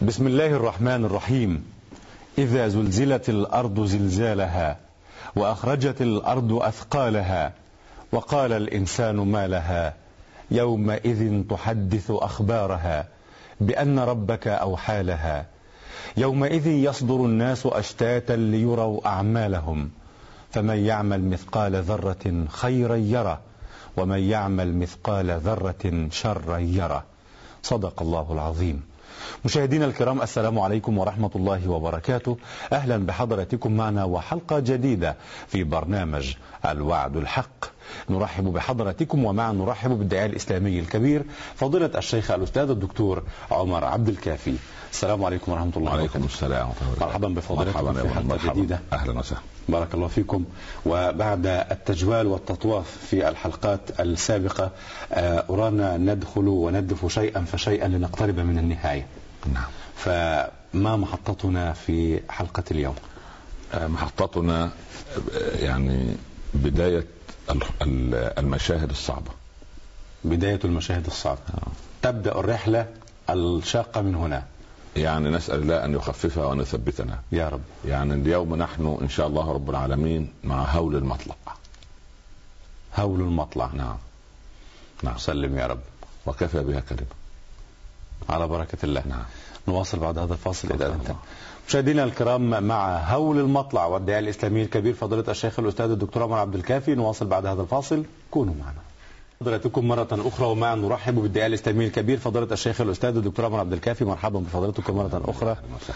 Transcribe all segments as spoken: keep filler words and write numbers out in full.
بسم الله الرحمن الرحيم. إذا زلزلت الأرض زلزالها وأخرجت الأرض أثقالها وقال الإنسان ما لها يومئذ تحدث أخبارها بأن ربك أوحى لها يومئذ يصدر الناس أشتاتا ليروا أعمالهم فمن يعمل مثقال ذرة خيرا يره ومن يعمل مثقال ذرة شرا يره. صدق الله العظيم. مشاهدينا الكرام، السلام عليكم ورحمة الله وبركاته. أهلا بحضراتكم معنا وحلقة جديدة في برنامج الوعد الحق. نرحب بحضراتكم ومعا نرحب بالداعية الإسلامي الكبير فضيلة الشيخ الأستاذ الدكتور عمر عبد الكافي. السلام عليكم ورحمة الله وبركاته. وعليكم السلام ورحمة الله وبركاته. مرحبا بفضيلتكم في حلقة مرحبا. جديدة. أهلا وسهلا. بارك الله فيكم. وبعد التجوال والتطواف في الحلقات السابقة أرانا ندخل وندف شيئا فشيئا لنقترب من النهاية. نعم. فما محطتنا في حلقة اليوم؟ محطتنا يعني بداية المشاهد الصعبة. بداية المشاهد الصعبة. تبدأ الرحلة الشاقة من هنا. يعني نسأل الله أن يخففها وأن يثبتنا يا رب. يعني اليوم نحن إن شاء الله رب العالمين مع هول المطلع. هول المطلع. نعم نعم. سلم يا رب. وكفى بها كلمة. على بركة الله. نعم. نواصل بعد هذا الفاصل إذا أنت. مشاهدينا الكرام، مع هول المطلع والداعية الإسلامي الكبير فضيلة الشيخ الأستاذ الدكتور عمر عبد الكافي. نواصل بعد هذا الفاصل، كونوا معنا. حضراتكم مرة أخرى ومعا نرحب بالداعية الإسلامي الكبير فضيلة الشيخ الأستاذ الدكتور عمر عبد الكافي. مرحبا بفضيلتكم مرة أخرى.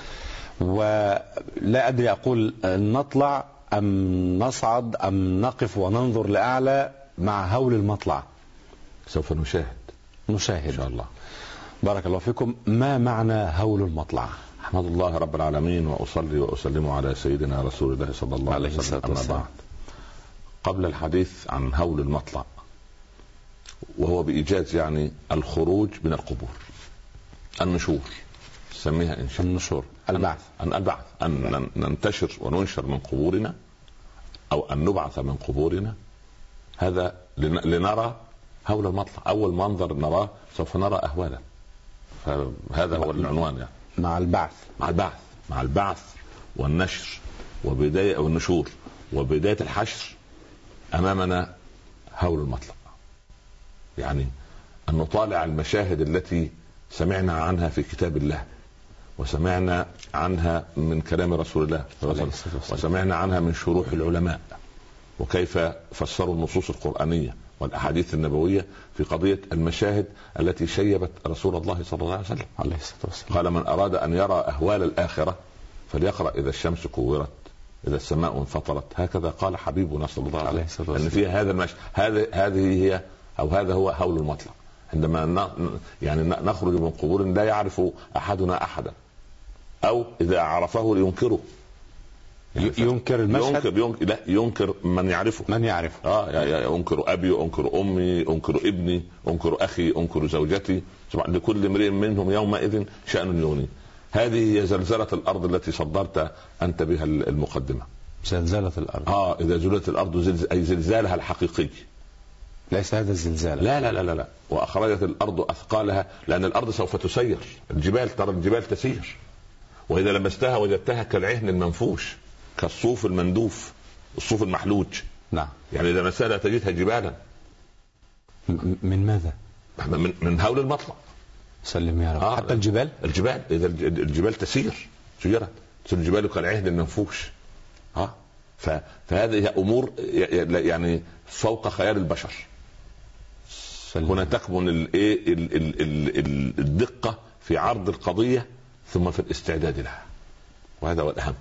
ولا أدري أقول نطلع أم نصعد أم نقف وننظر لأعلى مع هول المطلع؟ سوف نشاهد نشاهد إن شاء الله. بارك الله فيكم. ما معنى هول المطلع؟ أحمد الله رب العالمين وأصلي وأسلم على سيدنا رسول الله صلى الله عليه وسلم. أما بعد، قبل الحديث عن هول المطلع، وهو بإيجاز يعني الخروج من القبور، النشور، سميها إن شاء النشور، البعث، أن البعث أن ننتشر وننشر من قبورنا أو أن نبعث من قبورنا. هذا لنرى هول المطلع. أول منظر نراه سوف نرى أهوالا. هذا هو العنوان يعني. مع البعث مع البعث مع البعث والنشر وبداية أو النشور وبداية الحشر. أمامنا هول المطلع، يعني أن نطالع المشاهد التي سمعنا عنها في كتاب الله وسمعنا عنها من كلام رسول الله وسمعنا عنها من شروح العلماء، وكيف فسروا النصوص القرآنية والأحاديث النبوية في قضية المشاهد التي شيبت رسول الله صلى الله عليه وسلم عليه الصلاة والسلام. قال: من أراد أن يرى أهوال الآخرة فليقرأ إذا الشمس كورت، إذا السماء انفطرت. هكذا قال حبيبنا صلى الله عليه وسلم. أن فيها هذا المشهد، هذه هذه هي أو هذا هو هول المطلع. عندما يعني نخرج من قبور لا يعرف أحدنا أحدا، أو إذا عرفه لينكره. يعني ينكر المشهد. ينكر, ينكر لا ينكر من يعرفه. من يعرفه. اه انكر ابي، انكر امي، انكر ابني، انكر اخي، انكر زوجتي. لكل امرئ منهم يومئذ شأن يغنيه. هذه هي زلزلة الارض التي صدرت انت بها المقدمة. زلزلة الارض. اه اذا زلزلت الارض زلزل اي زلزالها الحقيقي. ليس هذا الزلزال. لا لا لا لا, لا. واخرجت الارض اثقالها، لان الارض سوف تسير. الجبال، ترى الجبال تسير، واذا لمستها وجدتها كالعهن المنفوش، كالصوف المندوف، الصوف المحلوج. نعم. يعني إذا مسألة تجدها جبالا. من ماذا؟ من, من هول المطلع. سلم يا رب. آه. حتى الجبال الجبال إذا الجبال تسير سيرت تصير الجبال كالعهن المنفوش. ها آه. فهذه أمور يعني فوق خيال البشر. سلم. هنا تكمن الايه الدقة في عرض القضية ثم في الاستعداد لها، وهذا هو الأهم.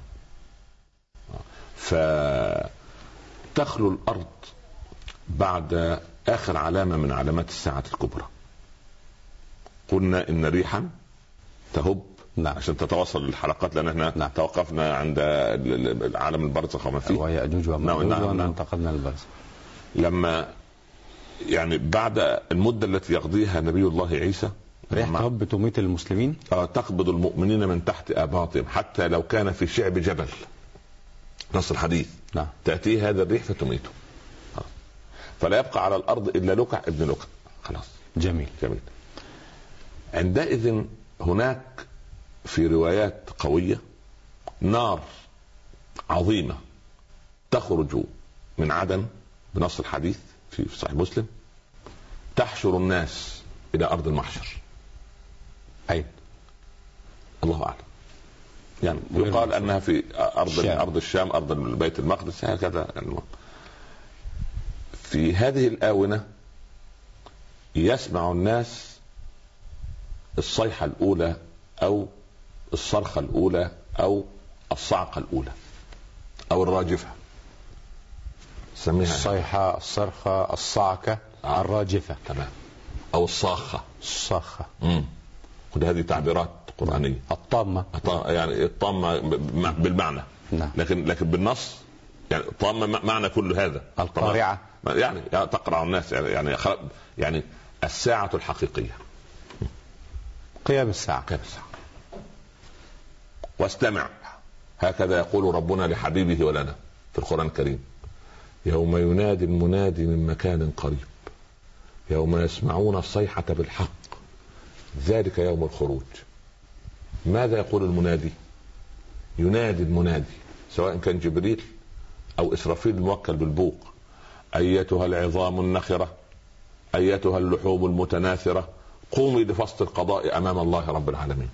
فتخلو الأرض بعد آخر علامة من علامات الساعة الكبرى. قلنا إن ريحا تهب. نعم. عشان تتواصل الحلقات، لأن احنا نعم. توقفنا عند عالم البرزخ وما فيه، وهي أجوج ومأجوج. نعم. نعم. وانتقلنا للبرزخ. لما يعني بعد المدة التي يقضيها نبي الله عيسى، ريح تهب تميت المسلمين. آه تقبض المؤمنين من تحت آباطهم حتى لو كان في شعب جبل. نص الحديث. نعم. تأتيه هذا الريح فتميته، فلا يبقى على الأرض إلا لكع ابن لكع. خلاص. جميل جميل. عندئذ هناك في روايات قوية نار عظيمة تخرج من عدن بنص الحديث في صحيح مسلم تحشر الناس إلى أرض المحشر. أي الله أعلم، يعني يقال أنها في أرض الشام. أرض الشام، أرض بيت المقدس، هكذا. في هذه الآونة يسمع الناس الصيحة الأولى أو الصرخة الأولى أو الصعقة الأولى أو الراجفة، سميها الصيحة، الصرخة، الصعقة، آه. الراجفة، تمام، أو الصاخة. الصاخة، امم كل هذه تعبيرات قرآنية. الطامة، يعني الطامة بالمعنى، نعم. لكن لكن بالنص يعني طامة معنى كل هذا. القارعة، يعني تقرع الناس، يعني يعني الساعة الحقيقية، قيام الساعة. قيام الساعة. واستمع، هكذا يقول ربنا لحبيبه ولنا في القرآن الكريم: يوم ينادي المنادي من مكان قريب يوم يسمعون الصيحة بالحق ذلك يوم الخروج. ماذا يقول المنادي؟ ينادي المنادي سواء كان جبريل أو إسرافيل الموكل بالبوق: أيتها العظام النخرة، أيتها اللحوم المتناثرة، قومي لفصل القضاء أمام الله رب العالمين.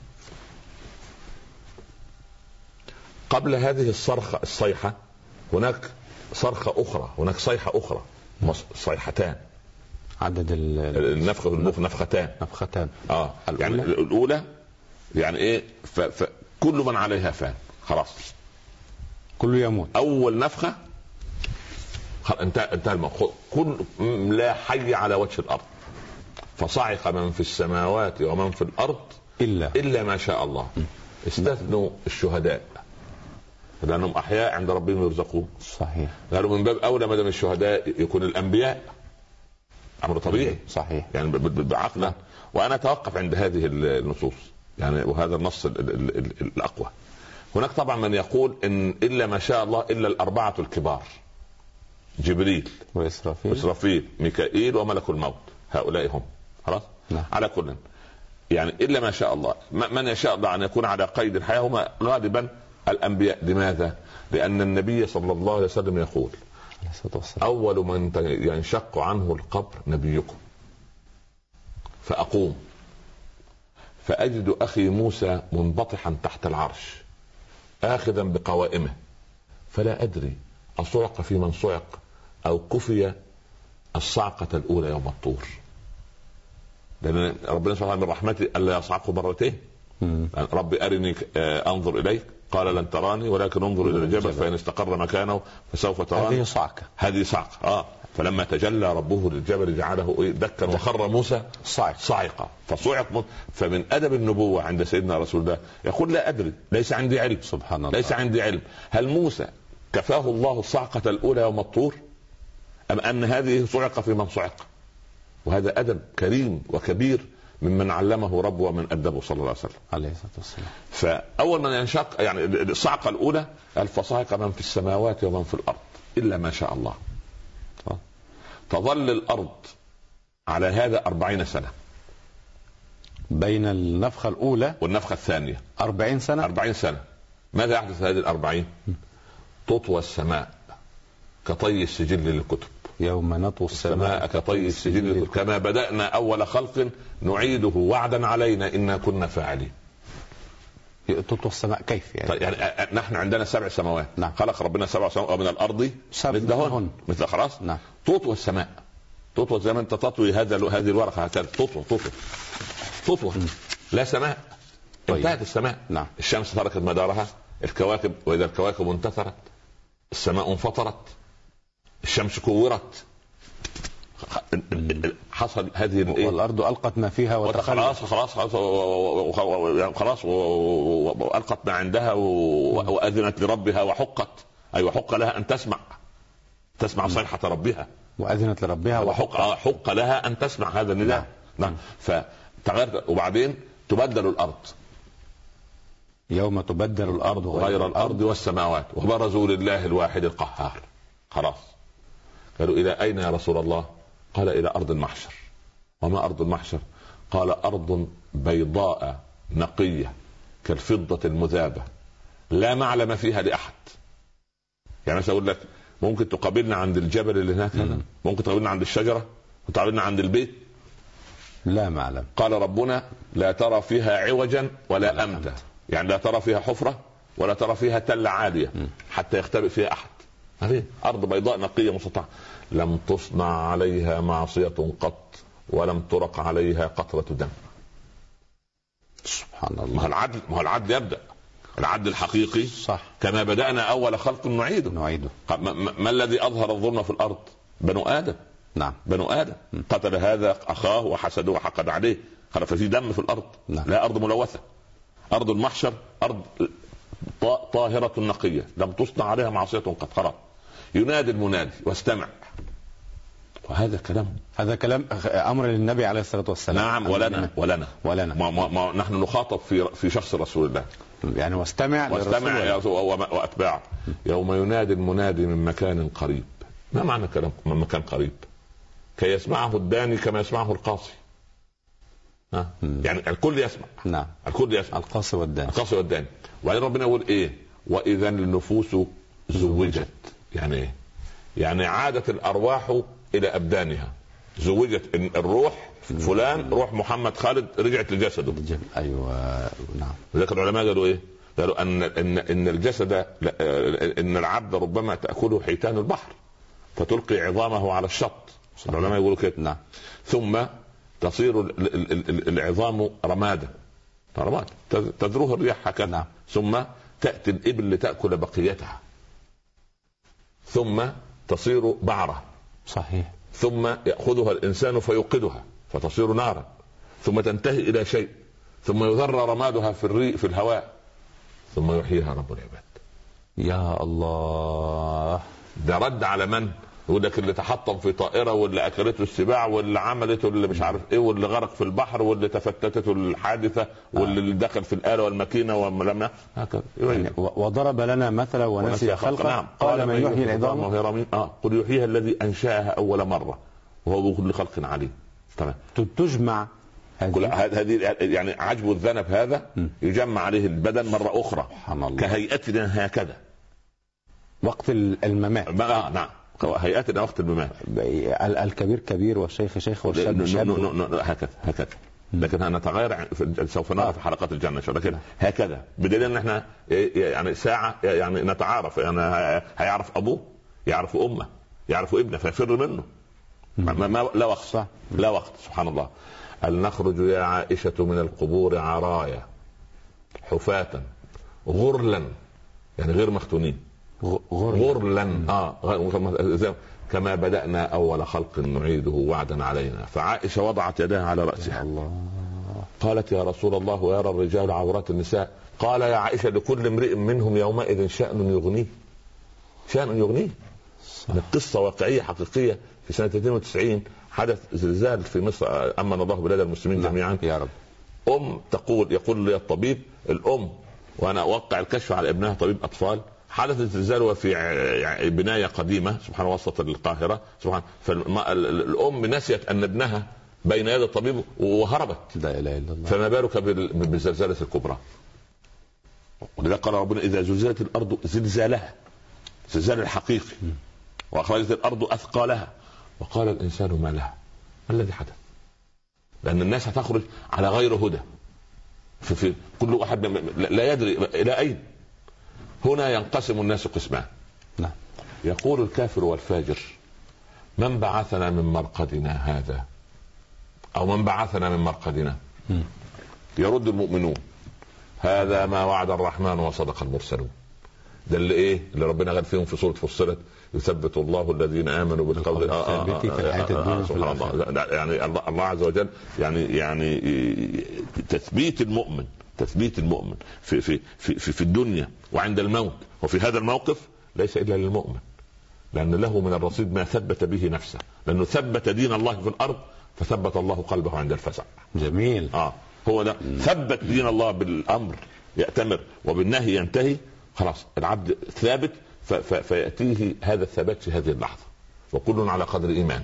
قبل هذه الصرخة الصيحة هناك صرخة أخرى، هناك صيحة أخرى، صيحتان، عدد النفخ بالبوق نفختان نفختان اه يعني الأولى يعني إيه؟ فكل من عليها فان، خلاص كله يموت. أول نفخة انتهى انتهى الموضوع، كل لا حي على وجه الأرض، فصعق من في السماوات ومن في الأرض إلا إلا ما شاء الله. استثنوا الشهداء لأنهم أحياء عند ربهم يرزقون. صحيح. قالوا من باب أولى ما دام الشهداء يكون الأنبياء، أمر طبيعي. صحيح. يعني بعقلا. وأنا أتوقف عند هذه النصوص يعني، وهذا النص الأقوى. هناك طبعا من يقول إن إلا ما شاء الله إلا الأربعة الكبار: جبريل وإسرافيل وإسرافيل ميكائيل وملك الموت، هؤلاء هم خلاص. نعم. على كل يعني إلا ما شاء الله، من يشاء الله أن يكون على قيد الحياة هم غالبا الأنبياء. لماذا؟ لأن النبي صلى الله عليه وسلم يقول: أول من ينشق عنه القبر نبيكم، فأقوم فأجد أخي موسى منبطحا تحت العرش آخذا بقوائمه، فلا أدري أصعق في من صعق أو كفي الصعقة الأولى يوم الطور. لأن ربنا سبحانه من رحمته ألا يصعقه مرتين. ربي أرني أنظر إليك قال لن تراني ولكن انظر إلى الجبل فإن استقر مكانه فسوف تراني. هذه صعقة، هذه صعقة. آه فلما تجلى ربه للجبل جعله دكا وخر موسى صاعق صاعقة فصعق. فمن أدب النبوة عند سيدنا رسول الله يقول: لا أدري، ليس عندي علم. سبحان الله. ليس عندي علم هل موسى كفاه الله الصعقة الأولى يوم الطور أم أن هذه صعق في من صعق؟ وهذا أدب كريم وكبير ممن علمه ربه ومن أدبه صلى الله عليه وسلم عليه الصلاة والسلام. فأول من ينشق يعني الصعقة الأولى: فصعق من في السماوات ومن في الأرض إلا ما شاء الله. تظل الأرض على هذا أربعين سنة بين النفخة الأولى والنفخة الثانية. أربعين سنة. أربعين سنة. ماذا يحدث هذه الأربعين؟ تطوى السماء كطي السجل للكتب. يوم نطوي السماء كطي السجل للكتب كما بدأنا أول خلق نعيده وعدا علينا إنا كنا فاعلين. تطوى السماء كيف يعني؟ طيب يعني نحن عندنا سبع سماوات. نعم. خلق ربنا سبع سماوات ومن الأرض مثلهن مثل خلاص. نعم. تطوى السماء، تطوى زي ما أنت تطوي هذا هذه الورقة هكذا، تطوى تطوى تطوى لا سماء. طيب. انتهت السماء. نعم. الشمس تركت مدارها، الكواكب وإذا الكواكب انتثرت، السماء انفطرت، الشمس كورت، حصل هذه الايه، والارض القت ما فيها وتخلت. خلاص خلاص خلاص خلاص والقت ما عندها واذنت لربها وحقت. اي وحق لها ان تسمع تسمع صيحة ربها، واذنت لربها وحق حق لها ان تسمع هذا النداء. نعم. فتغيرت. وبعدين تبدل الارض يوم تبدل الارض غير الارض والسماوات وبرزوا لله الواحد القهار. خلاص. قالوا الى اين يا رسول الله؟ قال الى ارض المحشر. وما ارض المحشر؟ قال ارض بيضاء نقية كالفضة المذابة لا معلم فيها لأحد. يعني مثلا أقول لك ممكن تقابلنا عند الجبل اللي هناك هذا، ممكن تقابلنا عند الشجرة، وتقابلنا عند البيت، لا معلم. قال ربنا لا ترى فيها عوجا ولا أمتا، يعني لا ترى فيها حفرة ولا ترى فيها تل عالية حتى يختبئ فيها أحد. هذه أرض بيضاء نقية مسطحة لم تصنع عليها معصية قط ولم ترق عليها قطرة دم. سبحان الله. ما هو العدل، ما هو العدل يبدأ العدل الحقيقي صح. كما بدأنا أول خلق نعيده نعيده. ما, ما الذي أظهر الظلم في الأرض؟ بنو آدم. نعم. بنو آدم م. قتل هذا أخاه وحسده وحقد عليه، خلف فيه دم في الأرض. نعم. لا أرض ملوثة، أرض المحشر أرض طاهرة نقية لم تصنع عليها معصية قد خرج. ينادي المنادي واستمع، وهذا كلام هذا كلام أمر للنبي عليه الصلاة والسلام. نعم. ولنا ولنا ولنا ما ما ما نحن نخاطب في في شخص رسول الله. يعني واستمع واستمع واتباع. يوم ينادي المنادي من مكان قريب. ما معنى كلام من مكان قريب؟ كي يسمعه الداني كما يسمعه القاصي. ها؟ يعني الكل يسمع. نعم. الكل يسمع، القاصي والداني. القاصي والداني. وبعدين ربنا يقول ايه؟ واذا النفوس زوجت. يعني ايه؟ يعني عادت الارواح الى ابدانها. زوجت الروح فلان، روح محمد خالد رجعت لجسده. ايوه نعم. لذلك العلماء قالوا ايه؟ قالوا ان ان ان الجسد، ان العبد ربما تاكله حيتان البحر فتلقي عظامه على الشط. العلماء يقولوا كده. نعم. ثم تصير العظام رمادا، رماد تذروه الرياح هكذا. نعم. ثم تاتي الابل لتاكل بقيتها، ثم تصير بعره. صحيح. ثم ياخذها الانسان فيوقدها فتصير نارا، ثم تنتهي الى شيء، ثم يذر رمادها في الريق في الهواء، ثم يحييها رب العباد. يا الله. ده رد على من؟ يقول لك اللي تحطم في طائره، واللي اكلته السباع، واللي عملته اللي مش عارف ايه، واللي غرق في البحر، واللي تفتتته الحادثه، واللي دخل في الاله والماكينه ولما هكذا. يعني وضرب لنا مثلا ونسي خلقه. نعم. قال من يحيي العظام وهي رميم. اه قل يحييها الذي انشاها اول مره وهو بكل خلق عليم. تمام. تجمع هذه يعني عجب الذنب هذا يجمع عليه البدن مره اخرى كهيئتنا هكذا وقت الممات. آه نعم. هيئتنا وقت الممات. الكبير كبير والشيخ شيخ والشاب شاب. هكذا هكذا. لكن نتغير سوف نرى في حلقات الجنة. لكن هكذا بدليل ان احنا يعني ساعة يعني نتعارف. يعني هيعرف ابوه، يعرف امه، يعرف ابنه، فيفر منه. ما لا وقت. صح. لا وقت. سبحان الله. هل نخرج يا عائشة من القبور عرايا حفاة غرلا، يعني غير مختونين. غرلا. اه كما بدأنا أول خلق نعيده وعدا علينا. فعائشة وضعت يدها على رأسها. الله. قالت يا رسول الله ويرى الرجال عورات النساء. قال يا عائشة لكل امرئ منهم يومئذ شأن يغنيه. شأن يغنيه. قصة واقعية حقيقية. في سنة اثنين وتسعين حدث زلزال في مصر، أمن الله بلاد المسلمين جميعا. يا رب. أم تقول، يقول لي الطبيب الأم وأنا أوقع الكشف على ابنها طبيب أطفال، حدث الزلزال وفي بناية قديمة سبحان وسط القاهرة سبحان، فالأم نسيت أن ابنها بين يد الطبيب وهربت. لا إله إلا الله. فما بالك بالزلزالة الكبرى. ولذلك قال ربنا إذا زلزلت الأرض زلزالها، زلزال الحقيقي، وأخرجت الأرض أثقالها وقال الإنسان ما لها. ما الذي حدث؟ لأن الناس هتخرج على غير هدى، في, في كل واحد لا يدري إلى أين. هنا ينقسم الناس قسمان. نعم. يقول الكافر والفاجر من بعثنا من مرقدنا هذا، أو من بعثنا من مرقدنا. م. يرد المؤمنون هذا ما وعد الرحمن وصدق المرسلون. ده اللي ايه اللي ربنا قال فيهم في سورة فصلت يثبت الله الذين آمنوا بالقول الثابت في الحياة الدنيا. سبحان الله. يعني الله, الله عز وجل يعني يعني تثبيت المؤمن، تثبيت المؤمن في في في في الدنيا وعند الموت. وفي هذا الموقف ليس إلا للمؤمن، لأن له من الرصيد ما ثبت به نفسه، لأنه ثبت دين الله في الأرض فثبت الله قلبه عند الفزع. جميل. اه هو ده ثبت دين الله بالأمر يأتمر وبالنهي ينتهي. خلاص العبد ثابت فيأتيه هذا الثبات في هذه اللحظة، وكل على قدر إيمانه.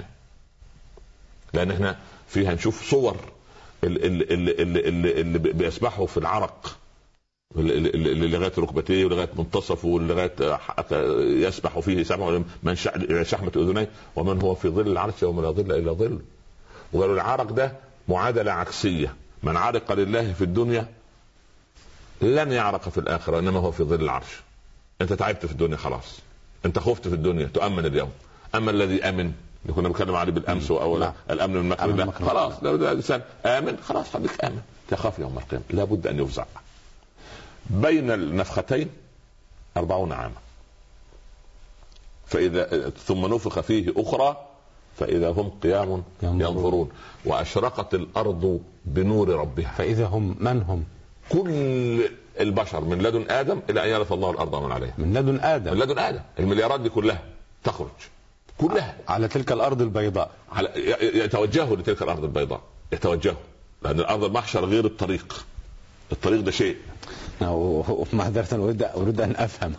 لأن احنا فيها نشوف صور اللي, اللي, اللي, اللي, اللي بيسبحوا في العرق لغايه ركبتيه ولغايه منتصفه ولغايه يسبح فيه سبع من شحمه اذنيه، ومن هو في ظل العرش يوم لا ظل الا ظل. وقالوا العرق ده معادله عكسيه، من عرق لله في الدنيا لن يعرق في الاخره، انما هو في ظل العرش. انت تعبت في الدنيا خلاص، انت خفت في الدنيا تؤمن اليوم. اما الذي امن اللي كنا بنتكلم عليه بالامس او الامن من مكر الله، خلاص لو الانسان امن خلاص خليك امن. تخاف يوم القيامه لابد ان يفزع. بين النفختين أربعون عاما، فإذا ثم نفخ فيه أخرى فإذا هم قيام ينظرون وأشرقت الأرض بنور ربها. فإذا هم من هم؟ كل البشر من لدن آدم إلى أن يرث الله الأرض من عليها. من لدن آدم من لدن آدم المليارات دي كلها تخرج كلها على تلك الأرض البيضاء، على يتوجهوا لتلك الأرض البيضاء، يتوجهوا، لأن الأرض المحشر غير الطريق. الطريق ده شيء. معذرة أريد أريد أن أفهم.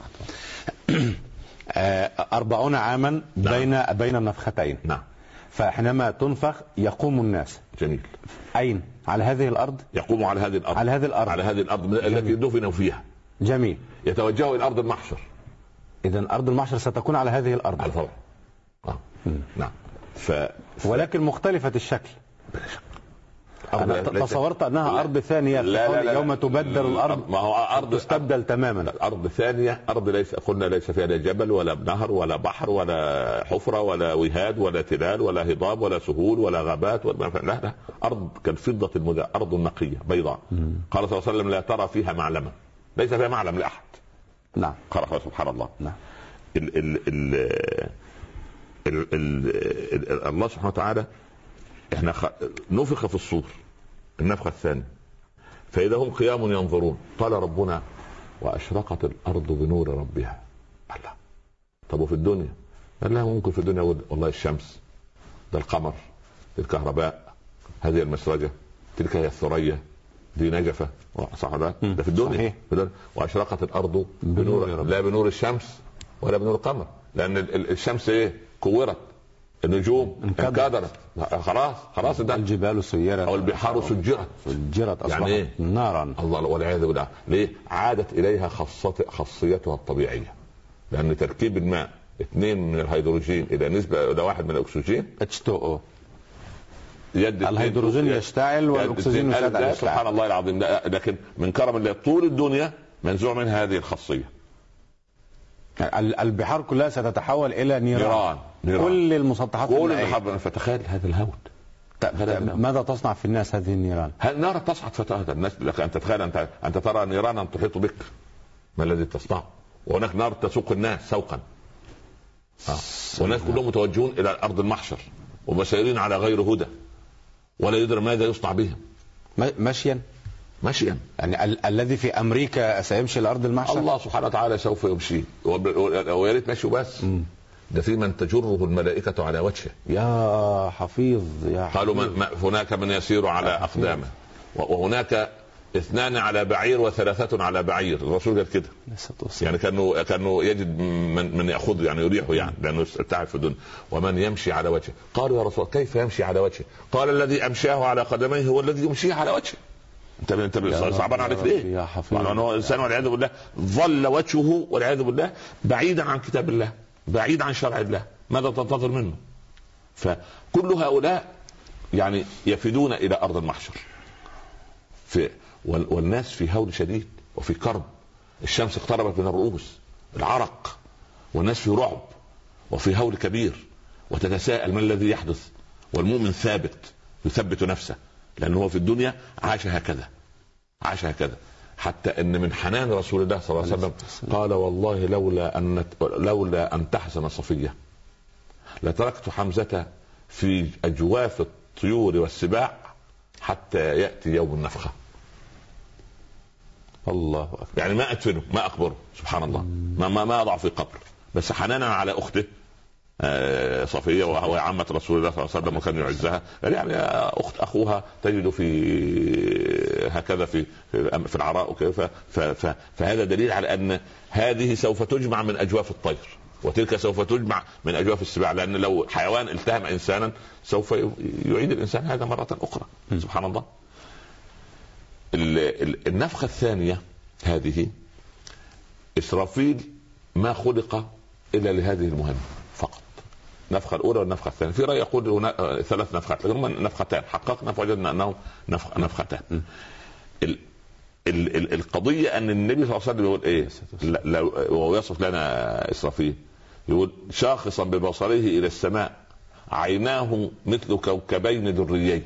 أربعون عاما بين نعم. بين النفختين. نعم. فحينما تنفخ يقوم الناس. جميل. أين؟ على هذه الأرض. يقوم على هذه الأرض. على هذه الأرض. على هذه الأرض التي دفنوا فيها. جميل. يتوجهوا إلى أرض المحشر. إذن أرض المحشر ستكون على هذه الأرض. على الفور. آه. نعم. ف... ف... ولكن مختلفة الشكل. بلا شك. أنا تصورت أنها لا. أرض ثانية. لا لا لا يوم تبدل الأرض ما هو أرض تستبدل تماما. أرض ثانية، أرض ليس قلنا ليس فيها لا جبل ولا نهر ولا بحر ولا حفرة ولا وهاد ولا تلال ولا هضاب ولا سهول ولا غابات ولا لا لا أرض كالفضة المذاء، أرض نقية بيضاء. مم. قال صلى الله عليه وسلم لا ترى فيها معلما، ليس فيها معلم لأحد. نعم. قال سبحان الله. نعم. ال ال ال ال ال ال الله سبحانه وتعالى احنا خ... نفخ في الصور النفخة الثانية فإذا هم قيام ينظرون. قال ربنا وأشرقت الأرض بنور ربها. الله. طب وفي الدنيا؟ قال لا ممكن في الدنيا والله الشمس، ده القمر، الكهرباء، هذه المسرجة، تلك هي الثريا، دي نجفة، صح ده؟ ده في الدنيا. صحيح. في الدنيا. وأشرقت الأرض بنور, بنور لا بنور الشمس ولا بنور القمر، لأن الشمس إيه؟ كورت، النجوم انكدرت، خلاص خلاص ده الجبال سيرت او البحار سجرت سجرت اصبحت يعني إيه؟ نارا. الله والعياذ بالله. ليه؟ عادت اليها خاصيتها الطبيعيه، لان تركيب الماء اثنين من الهيدروجين الى نسبه الى واحد من الاكسجين اتش تو او يد الهيدروجين يشتعل والاكسجين يشتعل. سبحان الله العظيم. لكن من كرم الله طول الدنيا منزوع من هذه الخاصيه. البحار كلها ستتحول الى نيران, نيران. كل المسطحات كل المحبة. فتخيل هذا الهول. ماذا تصنع في الناس هذه النيران؟ نار تصعد فتاة الناس. لك أن تتخيل أنت أنت ترى نيرانا تحيط بك، ما الذي تصنع؟ وهناك نار تسوق الناس سوقا. والناس كلهم متوجهون إلى أرض المحشر ومسيرين على غير هدى ولا يدري ماذا يصنع بهم. مشيا مشيا يعني ال- الذي في امريكا سيمشي لارض المحشر. الله سبحانه وتعالى سوف يمشي، ويا ريت مشي بس. م. ده في من تجره الملائكه على وجهه. يا حفيظ يا حفيظ. قالوا من هناك من يسير على اقدامه، وهناك اثنان على بعير وثلاثه على بعير. الرسول قال كده يعني كانه كانه يجد من من ياخذ يعني يريحه يعني لانه تعب في الدنيا. ومن يمشي على وجهه. قالوا يا رسول الله كيف يمشي على وجهه؟ قال الذي امشاه على قدميه هو الذي يمشيه على وجهه. انت انت صعبان عليك ليه؟ لانه الانسان والعياذ بالله ظل وجهه والعياذ بالله بعيدا عن كتاب الله، بعيد عن شرع الله، ماذا تنتظر منه؟ فكل هؤلاء يعني يفدون الى ارض المحشر في والناس في هول شديد وفي كرب. الشمس اقتربت من الرؤوس، العرق، والناس في رعب وفي هول كبير، وتتساءل ما الذي يحدث. والمؤمن ثابت يثبت نفسه، لأنه هو في الدنيا عاش هكذا عاش هكذا حتى ان من حنان رسول الله صلى الله عليه وسلم قال والله لولا ان لولا ان تحزن صفية لتركت حمزة في اجواف الطيور والسباع حتى ياتي يوم النفخة. الله أكبر. يعني ما ادفنه ما اقبره سبحان الله، ما ما, ما اضع في قبر، بس حنانا على اخته صفية وهو عمة رسول الله صلى الله عليه وسلم وكان يعزها. يعني أخت أخوها تجد في هكذا في في العراء وكيف. فهذا دليل على أن هذه سوف تجمع من أجواف الطير وتلك سوف تجمع من أجواف السباع، لأن لو حيوان التهم إنسانا سوف يعيد الإنسان هذا مرة أخرى. سبحان الله. النفخة الثانية هذه إسرافيل ما خلق إلا لهذه المهمة فقط، النفخة الأولى والنفخة الثانية. في رأي يقول ثلاث نفخات، لكن هم نفختان، حققنا فوجدنا أنه نفخ نفختان. ال ال ال القضية أن النبي صلى الله عليه وسلم يقول إيه وهو يصف لنا إسرافيل، يقول شاخصا ببصره إلى السماء عيناه مثل كوكبين دريين.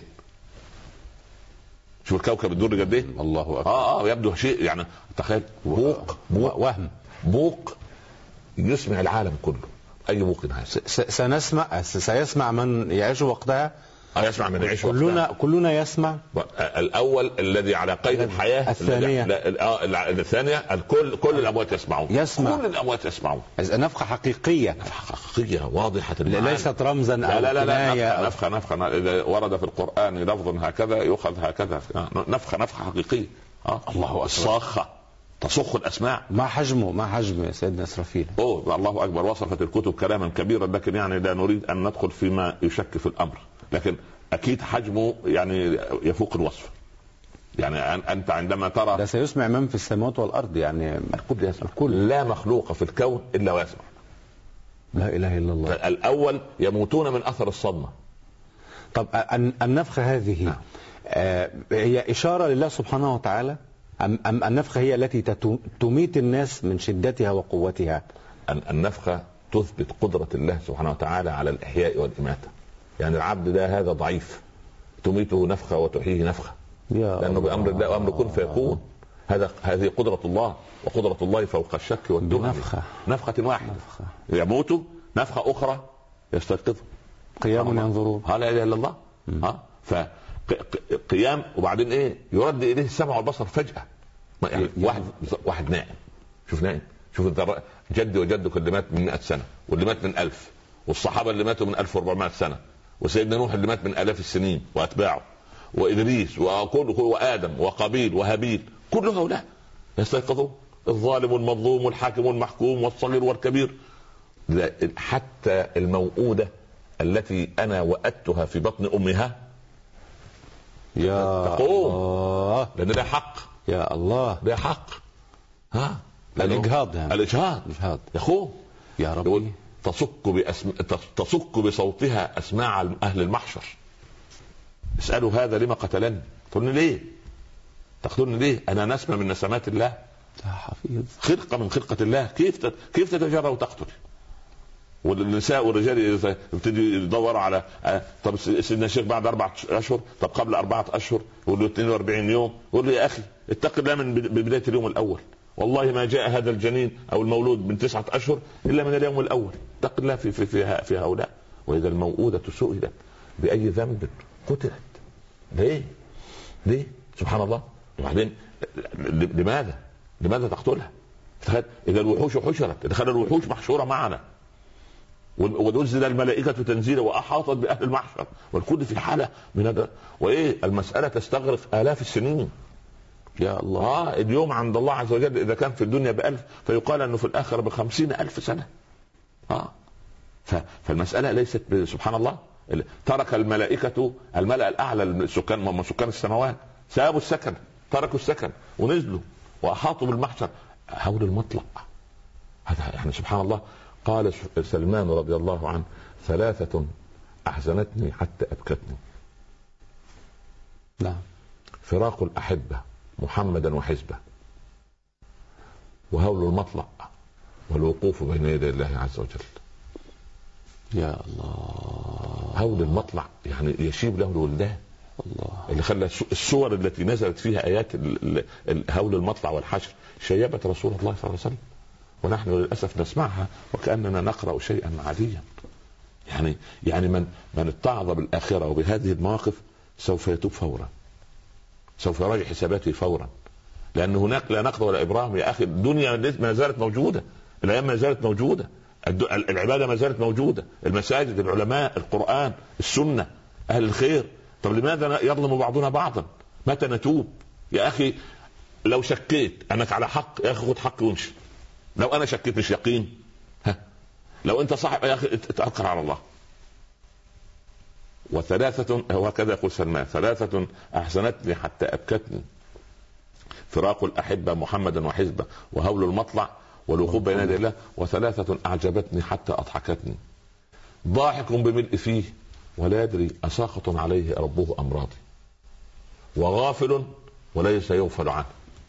شوف الكوكب الدري قد ايه، الله أكبر. اه اه يبدو شيء يعني، تخيل بوق بوق وهم بوق يسمع العالم كله. اي بوق هذا؟ سنسمع سيسمع من يعيش وقتها. اه يسمع من يعيش كلنا وقتها. كلنا يسمع. الاول الذي على قيد الحياه، الثانيه اه الثانيه الكل، كل الاموات يسمعون، يسمع. كل الاموات يسمعون. نفخه حقيقيه، نفخه حقيقيه واضحه المعاني. ليست رمزا لا او لا لا, لا نفخه نفخه نفخه اذا ورد في القران لفظ هكذا يؤخذ هكذا، نفخه نفخه حقيقيه. اه الله اكبر. الصاخه تصخ الاسماع. ما حجمه ما حجم سيدنا إسرافيل؟ اوه الله اكبر. وصفت الكتب كلاما كبيرا، لكن يعني لا نريد ان ندخل فيما يشك في الامر، لكن اكيد حجمه يعني يفوق الوصف. يعني انت عندما ترى ده سيسمع من في السماوات والارض، يعني الكل يسمع. الكل، لا مخلوق في الكون الا ويسمع. لا اله الا الله. الاول يموتون من اثر الصدمه. طب النفخه هذه نعم. آه هي اشاره لله سبحانه وتعالى، ام ام النفخه هي التي تميت الناس من شدتها وقوتها؟ النفخه تثبت قدره الله سبحانه وتعالى على الاحياء والاماته. يعني العبد ده هذا ضعيف، تميته نفخه وتحييه نفخه، لانه بامر الله وامر كن فيكون. هذا هذه قدره الله، وقدره الله فوق الشك والتهم. نفخه نفخه واحده نفخة. يموت، نفخه اخرى يستيقظ قيام ينظرون. لا اله الا الله. ها فقيام، وبعدين ايه؟ يرد اليه السمع والبصر فجاه. يعني واحد واحد نائم، شوف نائم، شوف انت جدي وجدك اللي مات من مئة سنه، واللي مات من ألف، والصحابه اللي ماتوا من ألف وأربعمائة سنه، وسيدنا نوح اللي مات من آلاف السنين واتباعه، وادريس وكل وادم وقابيل وهابيل، كل هؤلاء يستيقظون. الظالم والمظلوم والحاكم والمحكوم والصغير والكبير، حتى الموؤودة التي انا وأدتها في بطن امها يا تقوم، الله. لان ده حق. يا الله، ده حق. ها الاجهاض يعني. الاجهاض الاجهاض يقوم. يا ربي. تصك بأسم... تصك بصوتها اسماع اهل المحشر. اسالوا هذا لما قتلني؟ تقولني ليه؟ تقتلني ليه؟ انا نسمه من نسمات الله، حفيظ، خلقه من خلقه الله. كيف ت... كيف تتجرأ وتقتل؟ والنساء والرجال يبتدي يدوروا على طب سيدنا الشيخ بعد أربعة أشهر، طب قبل أربعة أشهر، يقول له اثنين وأربعين يوم، يقول له يا أخي اتق الله من بداية اليوم الأول. والله ما جاء هذا الجنين أو المولود من تسعة أشهر إلا من اليوم الأول. اتق الله في في في, في هؤلاء. وإذا الموؤودة سئلت بأي ذنب قتلت. ليه؟ ليه؟ سبحان الله. وبعدين لماذا؟ لماذا تقتلها؟ إذا الوحوش حشرت، إذا خلى الوحوش محشورة معنا، ونزل الملائكة تنزيلا وأحاطت بأهل المحشر، والكل في حالة من هذا. وإيه المسألة تستغرق آلاف السنين. يا الله. اليوم عند الله عز وجل إذا كان في الدنيا بألف، فيقال أنه في الآخرة بخمسين ألف سنة. آه. فالمسألة ليست سبحان الله. ترك الملائكة الملأ الأعلى، السكان من سكان السماوات، سابوا السكن، تركوا السكن ونزلوا وأحاطوا بالمحشر حول المطلق. هذا يعني سبحان الله. قال سلمان رضي الله عنه: ثلاثة أحزنتني حتى أبكتني. نعم. فراق الأحبة محمدا وحزبه، وهول المطلق، والوقوف بين يدي الله عز وجل. يا الله. هول المطلع يعني يشيب له الولدان. الله. اللي خلى السور التي نزلت فيها آيات هول المطلع والحشر شيبت رسول الله صلى الله عليه وسلم، ونحن للأسف نسمعها وكأننا نقرأ شيئا عاديا. يعني يعني من من اتعظ بالآخرة وبهذه المواقف سوف يتوب فورا، سوف يراجع حساباته فورا، لأن هناك لا نقد ولا إبراهيم يا أخي. الدنيا ما زالت موجودة، الأيام ما زالت موجودة، العبادة ما زالت موجودة، المساجد، العلماء، القرآن، السنة، أهل الخير. طب لماذا يظلم بعضنا بعضا؟ متى نتوب يا أخي؟ لو شكيت أنك على حق يا أخي خذ حق وامشي. لو أنا شكيت مش يقين، ها لو أنت صاحب يا أخي اتوكل على الله. وثلاثة، وهكذا يقول سلمان: ثلاثة أحزنتني حتى أبكتني، فراق الأحبة محمدا وحزبه، وهول المطلع، والوقوف بين يدي الله، وثلاثة أعجبتني حتى أضحكتني، ضاحك بملء فيه ولا يدري أساخط عليه ربه أم راضي، وغافل وليس يغفل عنه.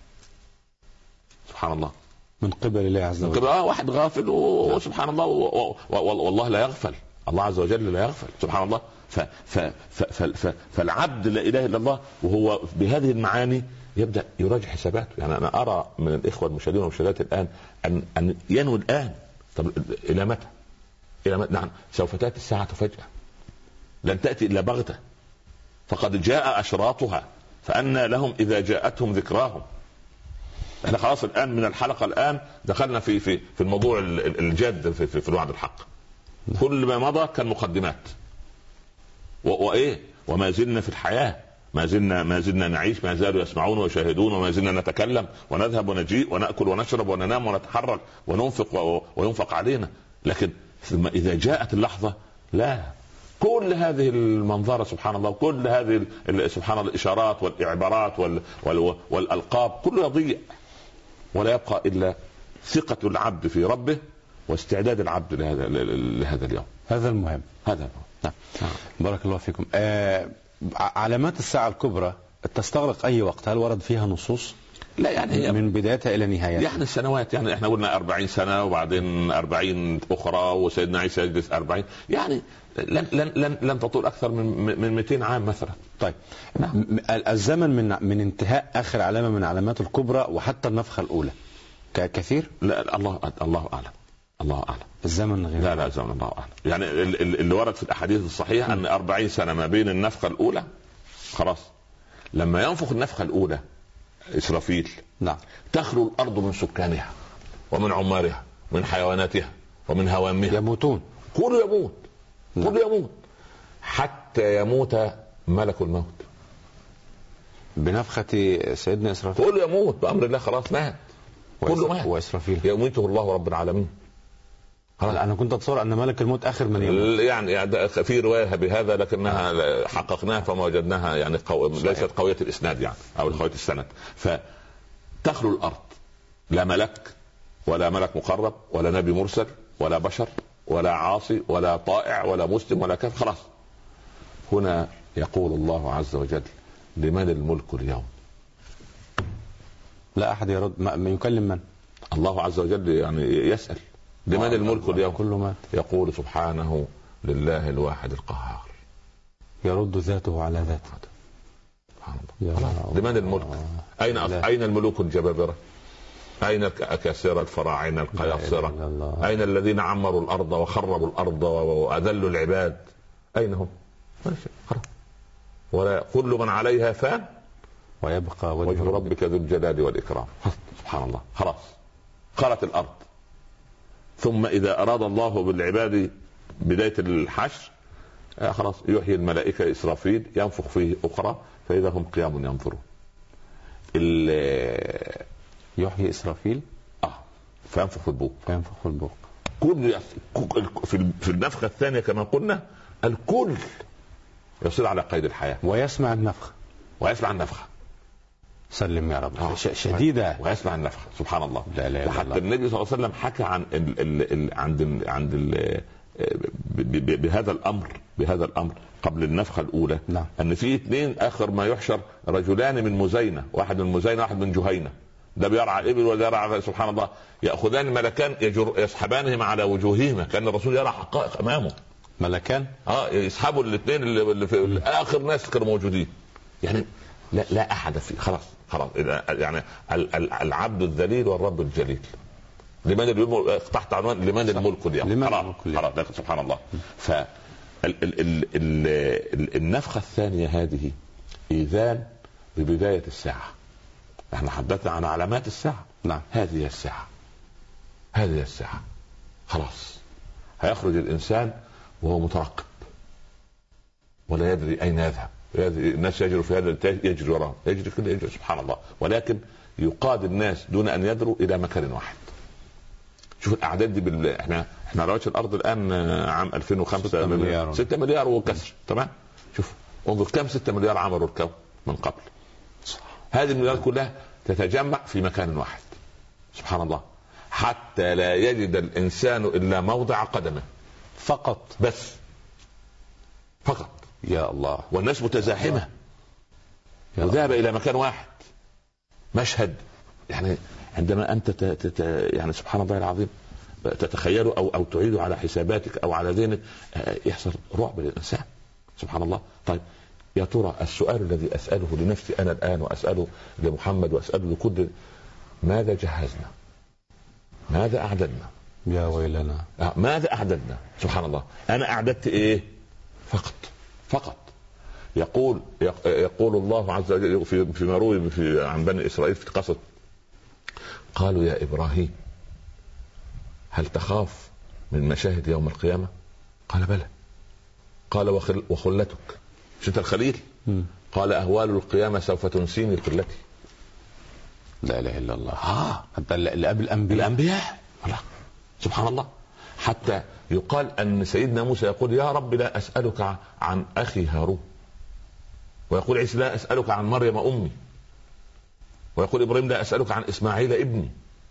سبحان الله، من قبل الله عز وجل. آه واحد غافل وسبحان الله، والله لا يغفل، الله عز وجل لا يغفل سبحان الله. ف ف ف ف فالعبد لا إله إلا الله وهو بهذه المعاني يبدأ يراجع حساباته. يعني أنا أرى من الإخوة المشاهدين والمشاهدات الآن أن أن ينوي الآن. طب إلى متى؟ إلى متى؟ نعم سوف تأتي الساعة فجأة، لن تأتي إلا بغتة، فقد جاء أشراطها فأنى لهم إذا جاءتهم ذكراهم. احنا خلاص الآن من الحلقة الآن دخلنا في في في الموضوع الجاد في, في, في الوعد الحق. كل ما مضى كان مقدمات وإيه، وما زلنا في الحياة، ما زلنا ما زلنا نعيش، ما زالوا يسمعون ويشاهدون، وما زلنا نتكلم ونذهب ونجيء ونأكل ونشرب وننام ونتحرك وننفق وينفق علينا. لكن ثم إذا جاءت اللحظة لا، كل هذه المنظرة سبحان الله، كل هذه سبحان الله الإشارات والإعبارات وال وال والألقاب كله يضيع، ولا يبقى إلا ثقة العبد في ربه واستعداد العبد لهذا لهذا اليوم. هذا المهم. هذا نعم. بارك الله فيكم. آه علامات الساعة الكبرى تستغرق أي وقت؟ هل ورد فيها نصوص؟ لا يعني من بدايتها إلى نهايتها. يعني السنوات، يعني احنا قلنا أربعين سنة وبعدين أربعين أخرى وسيدنا عيسى يجلس أربعين، يعني لن لن لن لن تطول أكثر من من مئتين عام مثلا. طيب نعم. الزمن من من انتهاء آخر علامة من علامات الكبرى وحتى النفخة الأولى كثير؟ لا الله الله أعلم، الله أعلم. الزمن غير. لا لا الزمن الله أعلم. يعني اللي ورد في الأحاديث الصحيحة أن أربعين سنة ما بين النفخة الأولى، خلاص لما ينفخ النفخة الأولى إسرافيل نعم تخلو الأرض من سكانها ومن عمارها ومن حيواناتها ومن هوامها، يموتون، كله يموت، كله يموت حتى يموت ملك الموت بنفخة سيدنا إسرافيل، كله يموت بأمر الله، خلاص مات، كله مات. وإسرافيل يميته الله رب العالمين. أنا كنت أتصور أن ملك الموت آخر من يموت، يعني في رواية بهذا لكنها حققناها فما وجدناها يعني قو... ليست قوية الإسناد يعني أو قوية السند. فتخلو الأرض، لا ملك ولا ملك مقرب ولا نبي مرسل ولا بشر ولا عاصي ولا طائع ولا مسلم ولا كافر، خلاص. هنا يقول الله عز وجل لمن الملك اليوم؟ لا أحد يرد، ما يكلم من؟ الله عز وجل يعني يسأل لمن الملك اليوم؟ كله مات. يقول سبحانه لله الواحد القهار، يرد ذاته على ذاته. لمن الملك؟ أين أين الملوك الجبابرة؟ أين الأكاسرة الفراعنة القياصرة؟ أين الذين عمروا الأرض وخربوا الأرض وأذلوا العباد؟ أين هم؟ ولا كل من عليها فان ويبقى وجه ربك ذو الجلال والإكرام. سبحان الله، خلاص خلت الأرض. ثم إذا أراد الله بالعباد بداية الحشر آه خلاص يحيي الملائكة إسرافيل ينفخ فيه أخرى فإذا هم قيام ينظرون. يحيي إسرافيل آه فينفخ في البوق، فينفخ في البوق. كل في النفخة الثانية كما قلنا الكل يصير على قيد الحياة ويسمع النفخ، ويسمع النفخة. سلم يا رب. آه. شديدة. ويسمع النفخ سبحان الله. لا لا حتى لا. النبي صلى الله عليه وسلم حكى عن ال ال ال عند ال عند ال بهذا الامر بهذا الامر قبل النفخه الاولى. نعم. ان في اثنين اخر ما يحشر رجلان من مزينه، واحد من مزينه واحد من جهينه، ده بيرعى الابل وده يرعى سبحان الله، ياخذان ملكان يجر يسحبانهما على وجوههما، كان الرسول يرى حقائق امامه. ملكان اه يسحبوا الاثنين اللي, اللي في اخر ناس كانوا موجودين. يعني لا لا احد فيه، خلاص خلاص يعني العبد الذليل والرب الجليل. لمن الملك تحت عنوان لمن الملك اليوم؟ خلاص سبحان الله. ف النفخة الثانية هذه إذان ببداية الساعة. احنا حدثنا عن علامات الساعة. نعم. هذه الساعة، هذه الساعة خلاص هيخرج الإنسان وهو مترقب ولا يدري أين يذهب. الناس يجروا في هذا يجري وراهم، يجري كله يجري سبحان الله، ولكن يقاد الناس دون أن يدروا إلى مكان واحد. شوف الأعداد دي بال... احنا احنا رواج الأرض الآن عام ألفين وخمسة ستة مليار ستة مليار وكسر، تمام. شوف انظر كم ستة مليار عمروا الكون من قبل. هذه المليارات كلها تتجمع في مكان واحد، سبحان الله، حتى لا يجد الإنسان إلا موضع قدمه فقط، بس فقط. يا الله. والناس متزاحمة، وذهب إلى مكان واحد. مشهد يعني عندما أنت تت... يعني سبحان الله العظيم تتخيله أو أو تعيده على حساباتك أو على ذهنك، يحصل رعب للإنسان، سبحان الله. طيب يا ترى السؤال الذي أسأله لنفسي أنا الآن وأسأله لمحمد وأسأله لكل، ماذا جهزنا؟ ماذا أعددنا؟ يا ويلنا، ماذا أعددنا؟ سبحان الله. أنا أعددت إيه؟ فقط فقط. يقول يقول الله عز وجل في فيما روي في عن بني إسرائيل في قصة، قالوا يا إبراهيم هل تخاف من مشاهد يوم القيامة؟ قال بلى. قال وخل وخلتك، شفت الخليل؟ م. قال أهوال القيامة سوف تنسيني قلتي. لا إله إلا الله. آه. حتى اللي قبل الأنبياء الأنبياء الله. سبحان الله. حتى يقال أن سيدنا موسى يقول يا رب لا أسألك عن أخي هارون، ويقول عيسى لا أسألك عن مريم أمي، ويقول إبراهيم لا أسألك عن إسماعيل ابني.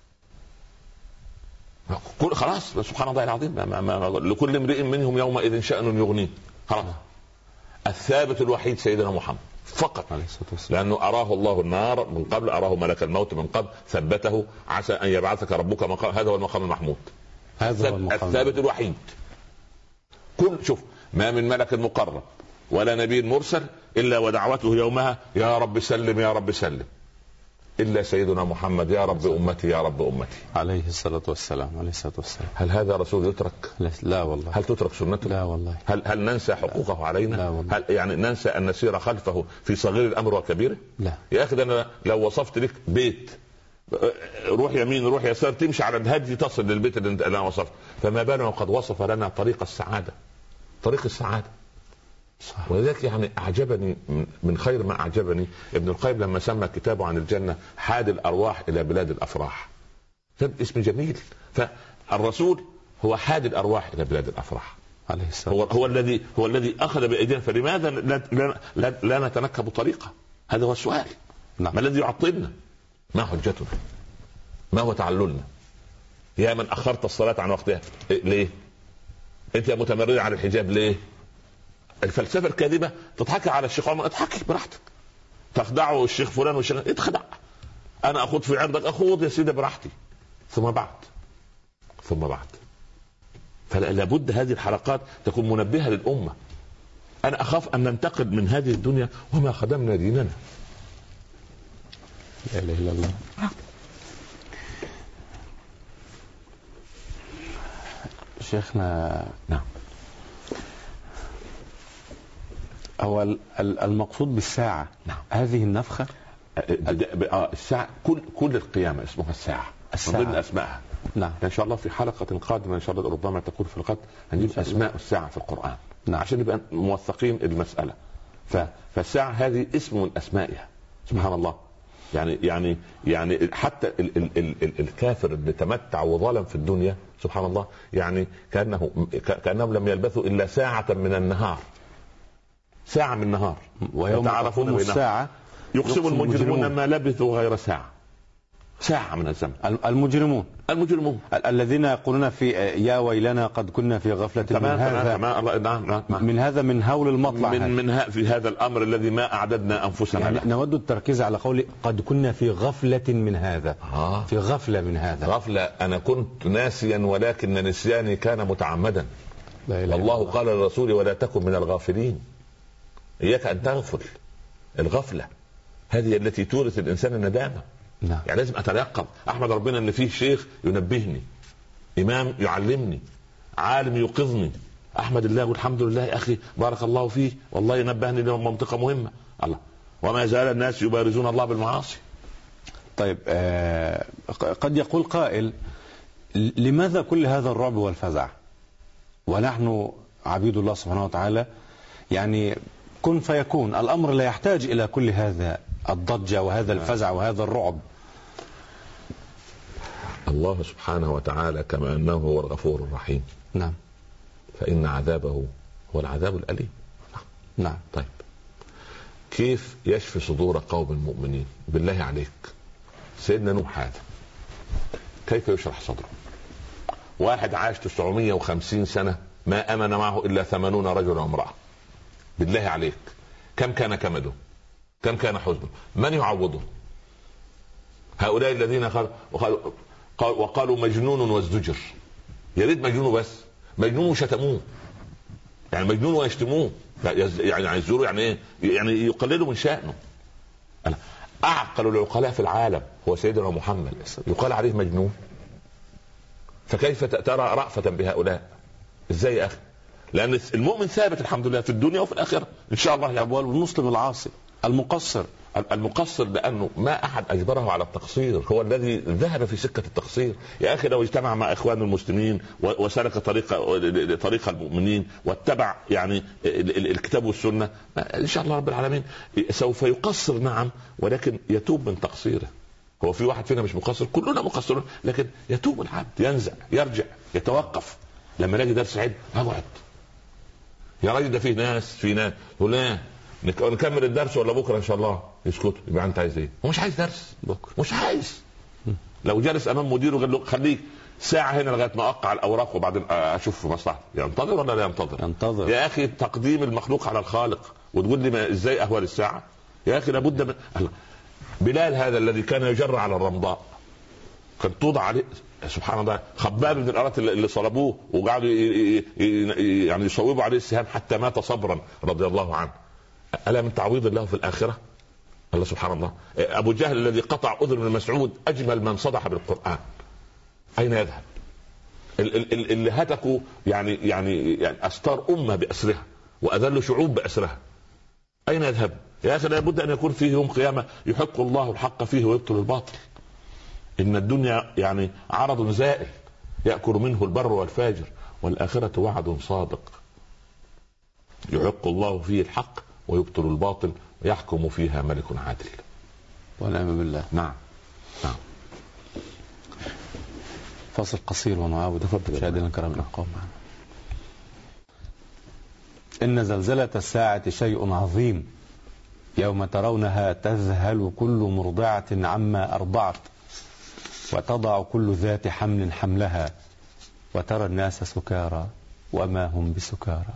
خلاص سبحان الله العظيم. ما ما لكل امرئ منهم يومئذ شأن يغنيه. خلاص. الثابت الوحيد سيدنا محمد فقط، لأنه أراه الله النار من قبل، أراه ملك الموت من قبل، ثبته، عسى أن يبعثك ربك مقام، هذا هو المقام المحمود، هذا هو المقام الثابت الوحيد. كل شوف ما من ملك مقرب ولا نبي مرسل إلا ودعوته يومها يا رب سلم يا رب سلم، إلا سيدنا محمد يا رب أمتي يا رب أمتي عليه الصلاة والسلام. عليه الصلاة والسلام. هل هذا رسول يترك؟ لا والله. هل تترك سنته؟ لا والله. هل هل ننسى حقوقه علينا؟ لا والله. هل يعني ننسى أن نسير خلفه في صغير الأمر وكبيره؟ لا يا أخي، أنا لو وصفت لك بيت روح يمين روح يسار تمشي على الهدي تصل للبيت اللي أنا وصفت، فما بالنا وقد وصف لنا طريق السعادة، طريق السعادة. ولذلك يعني أعجبني من خير ما أعجبني ابن القيم لما سمى كتابه عن الجنة حاد الأرواح إلى بلاد الأفراح. اسم جميل. فالرسول هو حاد الأرواح إلى بلاد الأفراح عليه السلام. هو, هو الذي هو الذي أخذ بأيدينا، فلماذا لا, لا, لا, لا نتنكب طريقة؟ هذا هو السؤال. نعم. ما الذي يعطلنا؟ ما حجتنا؟ ما هو تعللنا؟ يا من أخرت الصلاة عن وقتها ليه؟ أنت يا متمرد على الحجاب ليه؟ الفلسفة الكاذبة تضحك على الشيخ عمر، اضحكي براحتك، تخدعه الشيخ فلان والشيخ اتخدع، انا اخوض في عرضك اخوض يا سيدي براحتي. ثم بعد ثم بعد فلا بد هذه الحلقات تكون منبهة للأمة. انا اخاف ان ننتقل من هذه الدنيا وما خدمنا ديننا. لا اله الا الله. شيخنا، نعم، هو المقصود بالساعة نعم. هذه النفخة الساعة، كل كل القيامة اسمها الساعة، الساعة. من ضمن أسمائها. نعم. إن شاء الله في حلقة قادمة إن شاء الله ربما تكون في الغد هنجيب أسماء الساعة في القرآن. نعم. عشان نبقى موثقين المسألة. ف... فالساعة هذه اسم من أسمائها، سبحان الله. يعني يعني يعني حتى ال ال ال ال الكافر اللي تمتع وظلم في الدنيا سبحان الله، يعني كأنه كأنهم لم يلبثوا إلا ساعة من النهار، ساعة من النهار. ويوم تقوم الساعة يقسم المجرمون ما لبثوا غير ساعة، ساعة من الزمن. المجرمون المجرمون الذين يقولون في يا ويلنا قد كنا في غفلة من هذا تمام تمام من هذا من هول المطلع من, من في هذا الأمر الذي ما أعددنا أنفسنا يعني له. نود التركيز على قول قد كنا في غفلة من هذا. آه. في غفلة من هذا. غفلة، أنا كنت ناسيا ولكن نسياني كان متعمدا. الله قال للرسول ولا تكن من الغافلين. إياك أن تغفل. الغفلة هذه التي تورث الإنسان الندامة. نعم. يعني لازم أتيقظ، أحمد ربنا أن فيه شيخ ينبهني، إمام يعلمني، عالم يوقظني، أحمد الله والحمد لله يا أخي بارك الله فيه والله نبهني لمنطقة مهمة. الله، وما زال الناس يبارزون الله بالمعاصي. طيب آه قد يقول قائل لماذا كل هذا الرعب والفزع ونحن عبيد الله سبحانه وتعالى؟ يعني كن فيكون، الأمر لا يحتاج إلى كل هذا الضجة وهذا الفزع وهذا الرعب. الله سبحانه وتعالى كما أنه هو الغفور الرحيم، نعم، فإن عذابه هو العذاب الأليم. نعم. طيب كيف يشفي صدور قوم المؤمنين؟ بالله عليك سيدنا نوح هذا كيف يشرح صدره؟ واحد عاش تسعمائة وخمسين سنة ما أمن معه إلا ثمانون رجلا وامرأة. بالله عليك كم كان كمده؟ كم كان حزنه؟ من يعوضه؟ هؤلاء الذين قالوا وقالوا مجنون وازدجر. يا ريت مجنون بس، مجنون وشتموه، يعني مجنون ويشتموه، يعني يزوروا يعني ايه؟ يعني يقللوا من شأنه. أعقل العقلاء في العالم هو سيدنا محمد يقال عليه مجنون؟ فكيف ترى رأفة بهؤلاء؟ ازاي يا اخي؟ لان المؤمن ثابت الحمد لله في الدنيا وفي الاخره ان شاء الله. يا المسلم العاصي المقصر المقصر لانه ما احد اجبره على التقصير، هو الذي ذهب في سكه التقصير. يا اخي لو اجتمع مع اخوان المسلمين وسلك طريق طريق المؤمنين واتبع يعني الكتاب والسنه ان شاء الله رب العالمين سوف يقصر، نعم، ولكن يتوب من تقصيره. هو في واحد فينا مش مقصر؟ كلنا مقصرون، لكن يتوب العبد، ينزع، يرجع، يتوقف. لما نلاقي درس علم اقعد يا راجل، ده فيه ناس في ناس يقول لا نكمل الدرس ولا بكره ان شاء الله، يسكت. يبقى انت عايز ايه؟ هو مش عايز درس بكره، مش عايز. لو جلس امام مديره وقال له خليك ساعه هنا لغايه ما اقع الاوراق وبعدين اشوف في مصلحتي، ينتظر ولا لا ينتظر؟ ينتظر. يا اخي تقديم المخلوق على الخالق وتقول لي ما ازاي اهوال الساعه؟ يا اخي لابد من الله. بلال هذا الذي كان يجر على الرمضاء كان توضع عليه سبحان الله خباب من الارات اللي صلبوه وقعدوا يعني يصوبوا عليه السهام حتى مات صبرا رضي الله عنه. ألا من تعويض الله في الآخرة؟ الله سبحان الله. أبو جهل الذي قطع أذن ابن مسعود أجمل من صدح بالقرآن أين يذهب؟ اللي هتكوا يعني يعني يعني أستار أمة بأسرها وأذل شعوب بأسرها أين يذهب؟ يا أخي لابد أن يكون فيه يوم قيامة يحق الله الحق فيه ويبطل الباطل. إن الدنيا يعني عرض زائل يأكل منه البر والفاجر، والآخرة وعد صادق يحق الله فيه الحق ويبطل الباطل ويحكم فيها ملك عادل. ونعم بالله. نعم نعم. فاصل قصير ونعاود. مشاهدينا الكرام نقوم معنا. إن زلزلة الساعة شيء عظيم، يوم ترونها تذهل كل مرضعة عما أرضعت وتضع كل ذات حمل حملها وترى الناس سكارى وما هم بسكارى.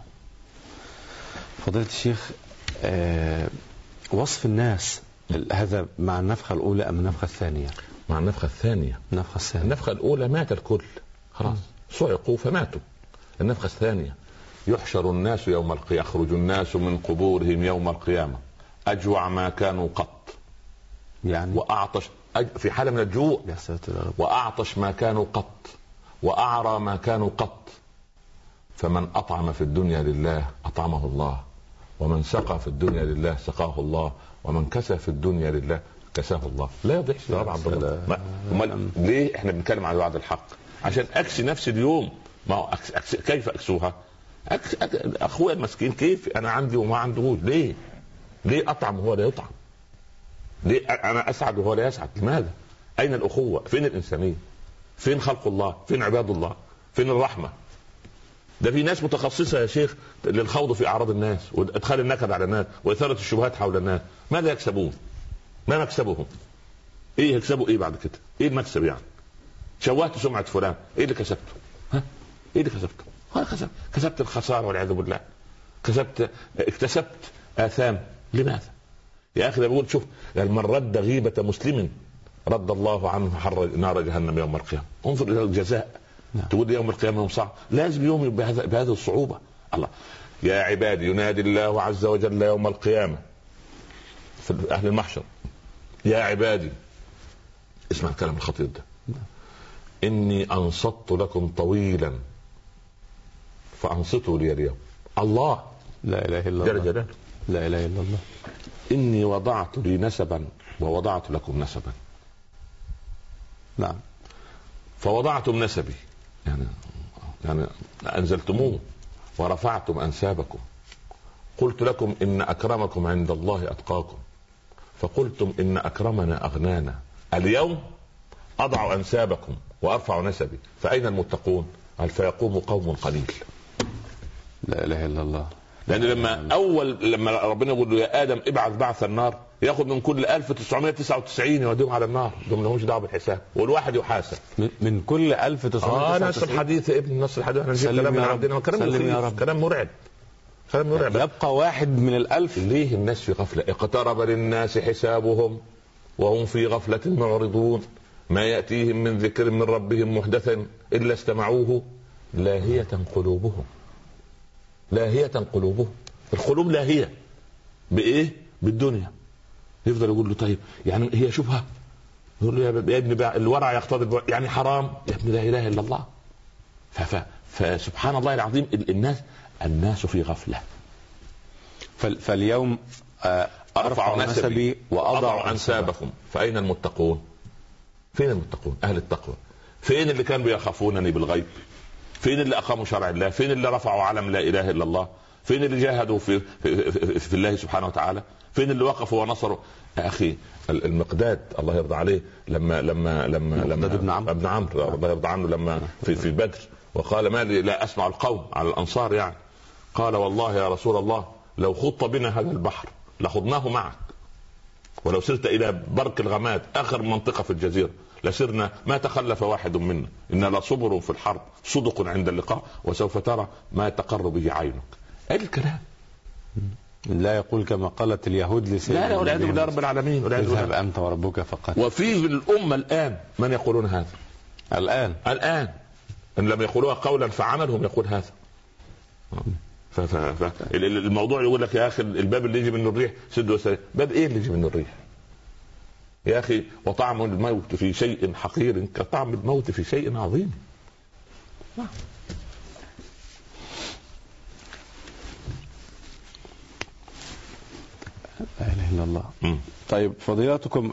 فضيلة الشيخ، أه وصف الناس هذا مع النفخة الأولى أم النفخة الثانية؟ مع النفخة الثانية. النفخة الثانية. النفخة الأولى مات الكل خلاص صعقوا فماتوا. النفخة الثانية يحشر الناس يوم القيامة، يخرج الناس من قبورهم يوم القيامة أجوع ما كانوا قط، يعني وأعطش في حالة من الجوع، وأعطش ما كانوا قط، وأعرى ما كانوا قط. فمن أطعم في الدنيا لله أطعمه الله، ومن سقى في الدنيا لله سقاه الله، ومن كسى في الدنيا لله كساه الله. لا يضيع ثواب عبد الله. ليه احنا بنتكلم عن وعد الحق؟ عشان اكسي نفسي اليوم. ما هو أكس أكس كيف اكسوها؟ أكس أكس اخويا المسكين كيف انا عندي وما عندهوش؟ ليه؟ ليه اطعم وهو لا يطعم؟ ليه انا اسعد وهو لا يسعد؟ لماذا؟ اين الاخوه؟ فين الانسانيه؟ فين خلق الله؟ فين عباد الله؟ فين الرحمه؟ ده في ناس متخصصه يا شيخ للخوض في اعراض الناس وادخال النكد على الناس واثاره الشبهات حول الناس. ماذا يكسبون؟ ما مكسبهم؟ ايه يكسبوا ايه بعد كده؟ ايه المكسب يعني؟ شوهت سمعه فلان، ايه اللي كسبته؟ ها؟ ايه اللي كسبته؟ ها كسبت كسبت الخساره والعياذ بالله. كسبت اكتسبت اثام. لماذا؟ يا اخي ده بيقول شوف من رد غيبه مسلم رد الله عنه حر نار جهنم يوم القيامه. انظر الى الجزاء. تقول يوم القيامه يوم صعب، لازم يوم بهذه الصعوبه. الله يا عبادي ينادي الله عز وجل يوم القيامه في اهل المحشر يا عبادي، اسمع الكلام الخطير ده، اني انصت لكم طويلا فانصتوا لي اليوم. الله لا اله الا الله جل لا اله الا الله. اني وضعت لي نسبا ووضعت لكم نسبا. نعم. فوضعتم نسبي يعني يعني انزلتموه ورفعتم انسابكم. قلت لكم ان اكرمكم عند الله اتقاكم، فقلتم ان اكرمنا اغنانا. اليوم اضع انسابكم وارفع نسبي، فاين المتقون؟ قال فيقوم قوم قليل. لا اله الا الله. لان لما اول لما ربنا يقول له يا ادم ابعث بعث النار، ياخد من كل ألف وتسعمائة وتسعة وتسعين يوديهم على النار، دول ملهمش دعوه بالحساب، والواحد يحاسب من كل ألف وتسعمائة وتسعة وتسعين. اه نص الحديث يا ابن نص الحديث، احنا نجيب كلام من عندنا، كلام كلام مرعب، كلام مرعب. يبقى واحد من الألف. ليه الناس في غفله؟ اقترب للناس حسابهم وهم في غفله معرضون، ما ياتيهم من ذكر من ربهم محدثا الا استمعوه لاهيه قلوبهم. لاهيه قلوبهم، القلوب لاهيه بايه؟ بالدنيا. يفضل يقول له طيب يعني هي شبهه، يقول له يا ابني الورع يقتضي يعني حرام، يا ابني لا اله الا الله. فسبحان الله العظيم الناس الناس في غفله. فاليوم ارفع نسبي واضع انسابكم، فاين المتقون؟ فين المتقون؟ اهل التقوى. فين اللي كانوا يخافونني بالغيب؟ فين اللي اقاموا شرع الله؟ فين اللي رفعوا علم لا اله الا الله؟ فين اللي جاهدوا في في, في, في الله سبحانه وتعالى؟ فين اللي وقفوا ونصروا؟ يا اخي المقداد الله يرضى عليه لما لما لما لما ابن عمرو ابن عمرو الله يرضى عنه لما في في بدر وقال ما لي لا اسمع القوم على الانصار يعني، قال والله يا رسول الله لو خضت بنا هذا البحر لخضناه معك، ولو سرت الى برك الغماد اخر منطقه في الجزيره لسرنا ما تخلف واحد منا، ان لصبر في الحرب صدق عند اللقاء وسوف ترى ما تقر به عينك. ايه الكلام؟ لا يقول كما قالت اليهود لسيدنا لا لا والعياذ بالله رب العالمين، اذهب انت وربك فقط. وفي الامه الان من يقولون هذا الان الان ان لم يقولوها قولا فعملهم يقول هذا. ف ف ف الموضوع يقول لك يا اخي الباب اللي يجي منه الريح سد وسريع، باب ايه اللي يجي منه الريح يا اخي؟ وطعم الموت في شيء حقير كطعم الموت في شيء عظيم. لا اله الا الله. م. طيب فضيلتكم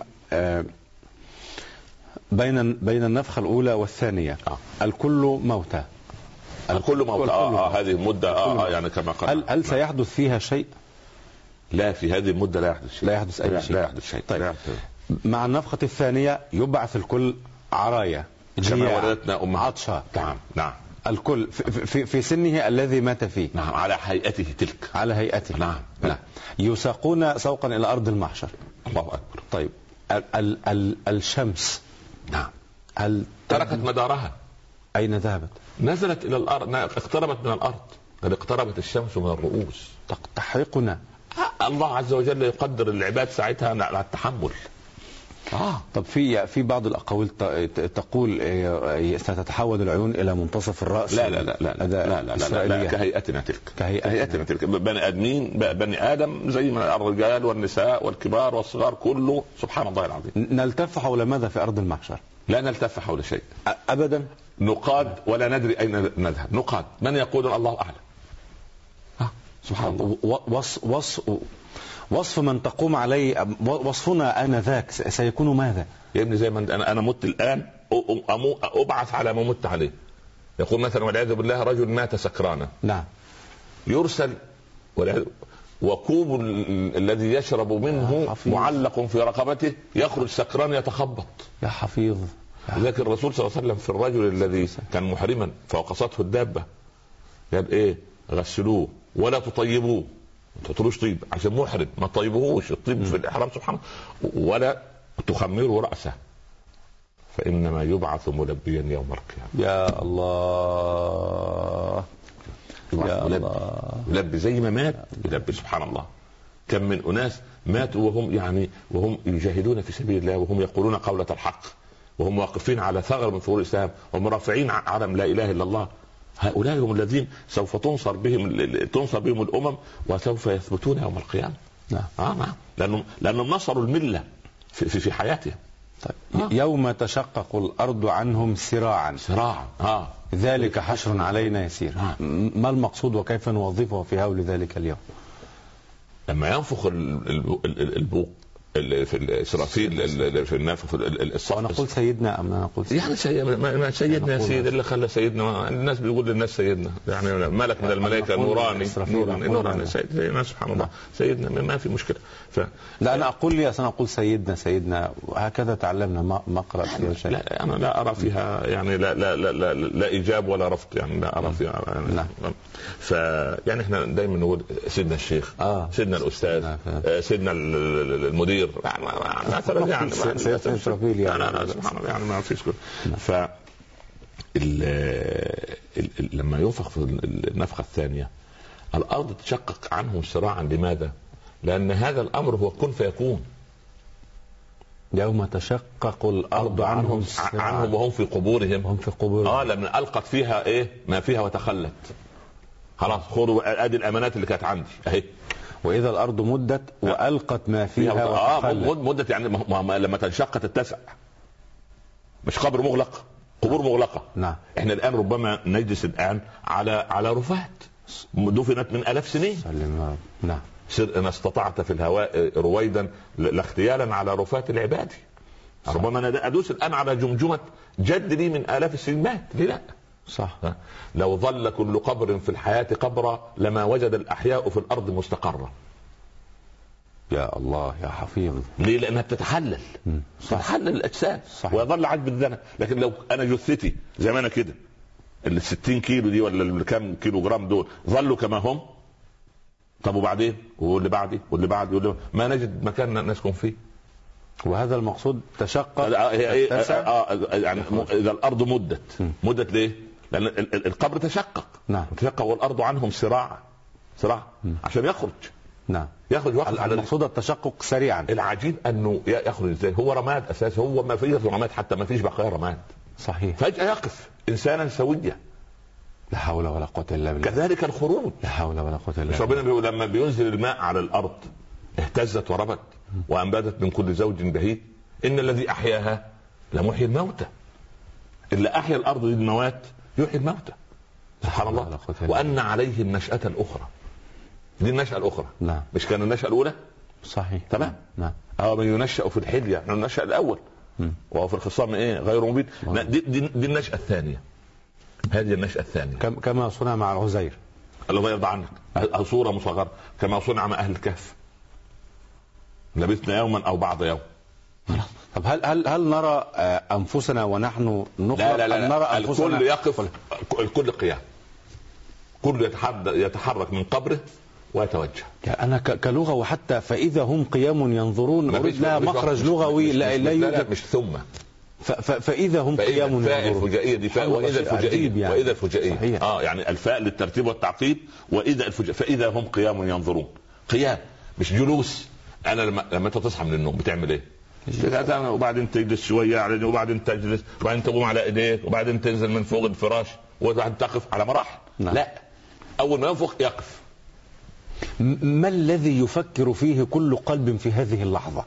بين بين النفخه الاولى والثانيه آه. الكل موتى، الكل موتى آه, اه هذه المده اه, آه يعني كما قال. هل هل سيحدث فيها شيء؟ لا في هذه المده لا يحدث شيء، لا يحدث اي شيء، لا يحدث شيء. طيب يحدث. مع النفخه الثانيه يبعث الكل عرايا كما ولدتنا ام عطشا. نعم نعم. الكل في, في, في سنه الذي مات فيه. نعم على هيئته تلك. على هيئته. نعم. نعم. يساقون سوقا الى ارض المحشر. الله اكبر. طيب ال ال ال الشمس نعم هل تركت مدارها؟ اين ذهبت؟ نزلت الى الارض، اقتربت من الارض، قد اقتربت الشمس من الرؤوس. تحرقنا. الله عز وجل يقدر العباد ساعتها على التحمل. آه. طب في في بعض الاقاويل تقول ستتحول العيون الى منتصف الراس. لا لا لا لا لا لا, لا, لا, لا كهيئتنا تلك. كهيئتنا تلك بني ادمين بني ادم زي ما الرجال والنساء والكبار والصغار كله سبحان الله العظيم. نلتف حول ماذا في ارض المحشر؟ لا نلتف حول شيء ابدا. نقاد ولا ندري اين نذهب. نقاد من يقول الله اعلم. آه. سبحان الله. وصف وصف وصف من تقوم عليه وصفنا انذاك سيكون ماذا؟ يا ابني زي ما انا انا مت الان ابعث على ما مت عليه. يقول مثلا والعياذ بالله رجل مات سكرانا. نعم. يرسل وكوب الذي يشرب منه معلق في رقبته، يخرج سكران يتخبط. يا حفيظ. لكن الرسول صلى الله عليه وسلم في الرجل الذي كان محرما فوقصته الدابه قال ايه؟ غسلوه ولا تطيبوه، ما تطلوش طيب عشان محرم، ما تطيبوهوش الطيب في الاحرام سبحانه، ولا تخمروا راسه فانما يبعث ملبيا يوم القيامه. يا الله يا الله. يلبي زي ما مات يلبي. سبحان الله. كم من اناس ماتوا وهم يعني وهم يجاهدون في سبيل الله، وهم يقولون قولة الحق، وهم واقفين على ثغر من ثغور الاسلام، وهم رافعين علم لا اله الا الله. هؤلاء هم الذين سوف تنصر بهم تنصر بهم الامم وسوف يثبتون يوم القيامه. نعم. اه نعم. لانهم لانهم نصروا المله في في, في حياتهم. طيب. آه. يوم تشقق الارض عنهم سراعا. سراعا. اه ذلك حشر علينا يسير. آه. ما المقصود وكيف نوظفه في هول ذلك اليوم؟ لما ينفخ البوق في الاسرافيل في النفخ في الصف. نقول سيدنا ام نقول يعني سيدنا سيدنا سيد اللي خلى سيدنا الناس بيقول للناس سيدنا يعني ملك من الملائكه نوراني نوراني نوراني سيدنا سبحان الله سيدنا ما في مشكله. ف... لا انا اقول لي انا اقول سيدنا سيدنا وهكذا تعلمنا مقرأ فيها شيء. لا انا لا ارى فيها يعني لا لا لا لا, لا ايجاب ولا رفض يعني لا ارى فيها يعني. نعم. ف يعني احنا دايما نقول سيدنا الشيخ آه. سيدنا الاستاذ آه. سيدنا المدير يعني مثلا يعني يعني ما فيش كل. ف لما ينفخ في النفخه الثانيه الارض تشقق عنهم سراعا. لماذا؟ لان هذا الامر هو كن فيكون. يوم تشقق الارض عنهم عنهم وهم في قبورهم هم في قبورهم اه لما القت فيها ايه ما فيها وتخلت. خلاص خذوا ادي الامانات اللي كانت عندي اهي. واذا الارض مدت والقت ما فيها وتخلت. اه مدت يعني لما تنشق تتسع. مش قبر مغلق قبور مغلقه. نعم. احنا الان ربما نجلس الان على على رفات دفنت من الاف سنين. سلم. نعم. سر ان استطعت في الهواء رويدا لاختيالا على رفات العباد. ربما انا ادوس الان على جمجمه جد لي من الاف السنين مات. ليه لا؟ صح. لو ظل كل قبر في الحياه قبرا لما وجد الاحياء في الارض مستقرا. يا الله يا حفيظ. ليه؟ لانها بتتحلل تتحلل الاجسام ويظل عجب الذنب. لكن لو انا جثتي زي ما انا كده ال ستين كيلو دي ولا الكام كيلو جرام دول ظلوا كما هم. طب وبعدين واللي بعدي واللي بعدي واللي ما نجد مكان نسكن فيه. وهذا المقصود تشقق يعني اذا الارض مدت مدت ليه؟ لان القبر تشقق. نعم. تشقق والارض عنهم صراع صراع عشان يخرج. نعم. يخرج وقت على المقصود التشقق سريعا. العجيب انه يخرج ازاي؟ هو رماد اساسا هو ما فيش رماد حتى ما فيش بقايا رماد. صحيح. فجأة يقف انسانا سويا. لا حول ولا قوة الا بالله. كذلك الخروج. لا حول ولا قوة الا بالله. ربنا بيقول لما بينزل الماء على الارض اهتزت وربت وانبتت من كل زوج بهيج ان الذي احياها لمحيي الموتى. اللي احيا الارض دي الموات يحيي الموتى. سبحان الله. وان عليه النشأة الاخرى. دي النشأة الاخرى. نعم. مش كان النشأة الاولى؟ صحيح. تمام. نعم. او من ينشأ في الحلية احنا النشأ الاول م. وهو في الخصام ايه غير مبين. دي, دي, دي النشأة الثانية. هذه النشأة الثانية كما صنع مع العزير الله يرضى عنك. صورة مصغرة كما صنع مع اهل الكهف. لبثنا يوما او بعض يوم. طب هل هل هل نرى انفسنا ونحن نخلق؟ لا لا لا, لا. نرى أنفسنا الكل يقف الكل قيام. كل يتحرك من قبره ويتوجه. يعني انا كلغه وحتى فاذا هم قيام ينظرون اريد لها مخرج لغوي لا لا يوجد. مش ثم فاذا هم قيام ينظرون. فاء الفجائيه دي فاء واذا الفجائيه يعني. واذا الفجائيه اه يعني الفاء للترتيب والتعقيب واذا الفجائيه فاذا هم قيام ينظرون. قيام مش جلوس. انا لما لما انت تصحى من النوم بتعمل ايه؟ وبعدين تجلس شويه وبعدين تجلس وبعدين تقوم على ايديك وبعدين تنزل من فوق الفراش وبعدين تقف على مراحل. نعم. لا اول ما ينفخ يقف. ما الذي يفكر فيه كل قلب في هذه اللحظة؟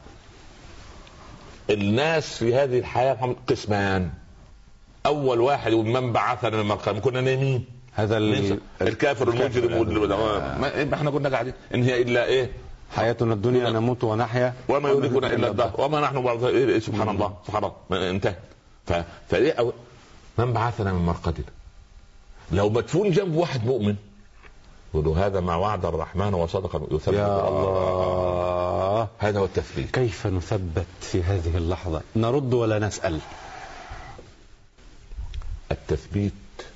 الناس في هذه الحياة قسمان. اول واحد من بعثنا من المرقم كنا نايمين. هذا الكافر المجرم. ما احنا كنا قاعدين ان هي الا ايه حياتنا الدنيا نموت ونحيا وما يهلكنا الا الدهر وما نحن بعض. إيه سبحان الله سبحان الله انتهى. فايه من بعثنا من مرقدنا. لو مدفون جنب واحد مؤمن يقولوا هذا ما وعد الرحمن وصدق يثبت. يا الله. هذا هو التثبيت. كيف نثبت في هذه اللحظة؟ نرد ولا نسأل؟ التثبيت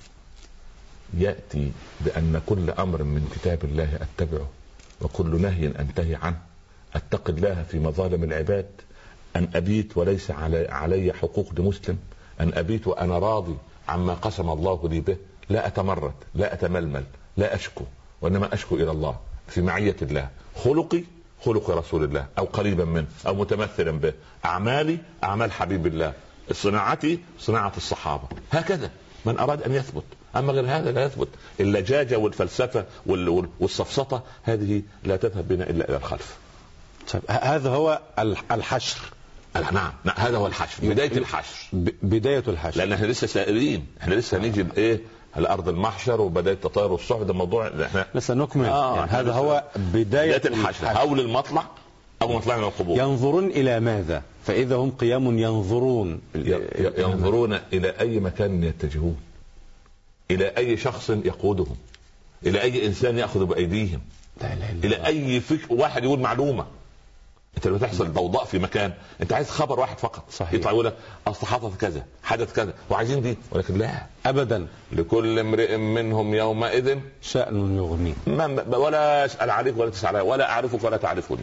يأتي بأن كل أمر من كتاب الله أتبعه وكل نهي أنتهي عنه. أتقي الله في مظالم العباد. أن أبيت وليس علي, علي حقوق لمسلم. أن أبيت وأنا راضي عما قسم الله لي به. لا أتمرد لا أتململ لا أشكو وإنما أشكو إلى الله في معية الله. خلقي خلق رسول الله أو قريبا منه أو متمثلا به. أعمالي أعمال حبيب الله. صناعتي صناعة الصحابة. هكذا من أراد أن يثبت. أما غير هذا لا يثبت. اللجاجة والفلسفة والسفسطة هذه لا تذهب بنا إلا إلى الخلف. هذا هو الحشر. نعم نعم هذا هو الحشر. بداية الحشر. بداية الحشر. لأن احنا لسه سائلين. احنا لسه نيجي بإيه الأرض المحشر وبداية تطاير الصحف. ده موضوع احنا لسه نكمل. آه يعني هذا هو بداية, بداية الحشر. حول المطلع أول ما طلعنا من القبور. ينظرون إلى ماذا؟ فإذا هم قيام ينظرون ينظرون إلى أي مكان يتجهون، إلى أي شخص يقودهم، إلى أي إنسان يأخذ بأيديهم، إلى أي فكر واحد يقول معلومة. انت لما تحصل ضوضاء في مكان انت عايز خبر واحد فقط، صحيح. يطلع يقول لك اصل حدث كذا حدث كذا وعايزين دي، ولكن لا ابدا، لكل امرئ منهم يومئذ شأن يغنيه، ولا اسال عليك ولا تسال عليك ولا اعرفك ولا تعرفني.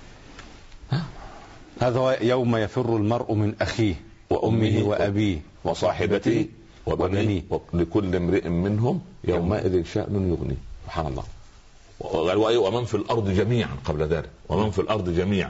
هذا هو يوم يفر المرء من اخيه وامه وابيه وصاحبته وبنيه، لكل امرئ منهم يومئذ شأن يغنيه. سبحان الله. ومن في الارض جميعا قبل ذلك، ومن في الارض جميعا.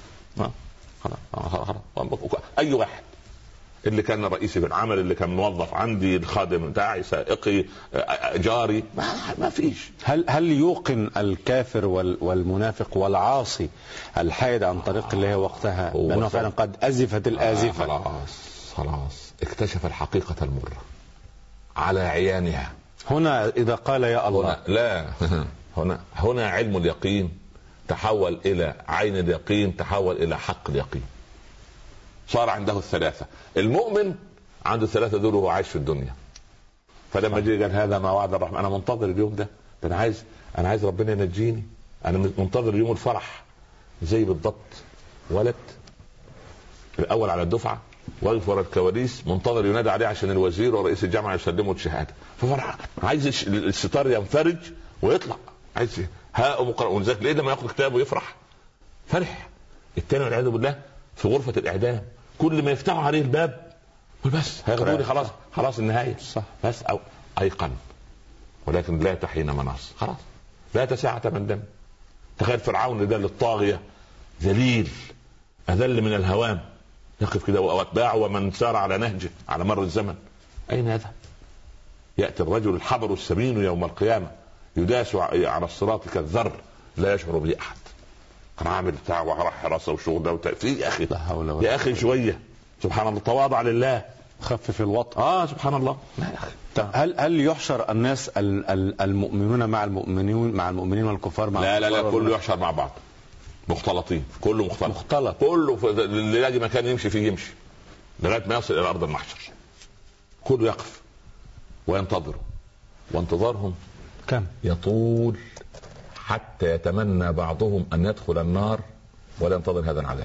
اي واحد اللي كان رئيسي في العمل، اللي كان موظف عندي، الخادم بتاعي، سائقي، جاري، ما, ما فيش. هل هل يوقن الكافر والمنافق والعاصي الحائد عن طريق الله وقتها لانه فعلا قد ازفت الازفه؟ آه خلاص خلاص اكتشف الحقيقه المره على عيانها. هنا اذا قال يا الله، هنا لا هنا هنا علم اليقين تحول الى عين اليقين، تحول الى حق اليقين. صار عنده الثلاثه. المؤمن عنده الثلاثه دول وهو عايش في الدنيا. فلما جه قال هذا ما وعد الرحمن، انا منتظر اليوم ده، انا عايز انا عايز ربنا ينجيني، انا منتظر يوم الفرح. زي بالضبط ولد الاول على الدفعه واقف ورا الكواليس منتظر ينادى عليه عشان الوزير ورئيس الجامعه يسلموا الشهاده، ففرح عايز الستار ينفرج ويطلع، عايز ها مقرأ. ولذلك ليه لما ياخذ كتابه يفرح فرح. الثاني والعياذ بالله في غرفه الاعدام كل ما يفتحوا عليه الباب بس هياخدوني، خلاص خلاص النهايه صح. بس او ايقن، ولكن لا تحين مناص، خلاص لا تساعة من دم. تخيل فرعون ده للطاغيه ذليل اذل من الهوام، يقف كده واتباعه ومن سار على نهجه على مر الزمن. اين هذا؟ ياتي الرجل الحبر السمين يوم القيامه يداس على الصراط كالذر لا يشعر به احد. كان عامل بتاع وراح حراسه وشغل ده في يا اخي يا اخي شويه. سبحان الله، تواضع لله، خفف الوطء. اه سبحان الله. هل هل يحشر الناس المؤمنون مع المؤمنين مع المؤمنين والكفار مع لا لا لا كله يحشر مع بعض مختلطين، كله مختلط مختلط كله اللي يلاقي مكان يمشي فيه يمشي لغايه ما يصل الى ارض المحشر. كله يقف وينتظر، وانتظارهم كم يطول حتى يتمنى بعضهم ان يدخل النار ولا ينتظر هذا العذاب.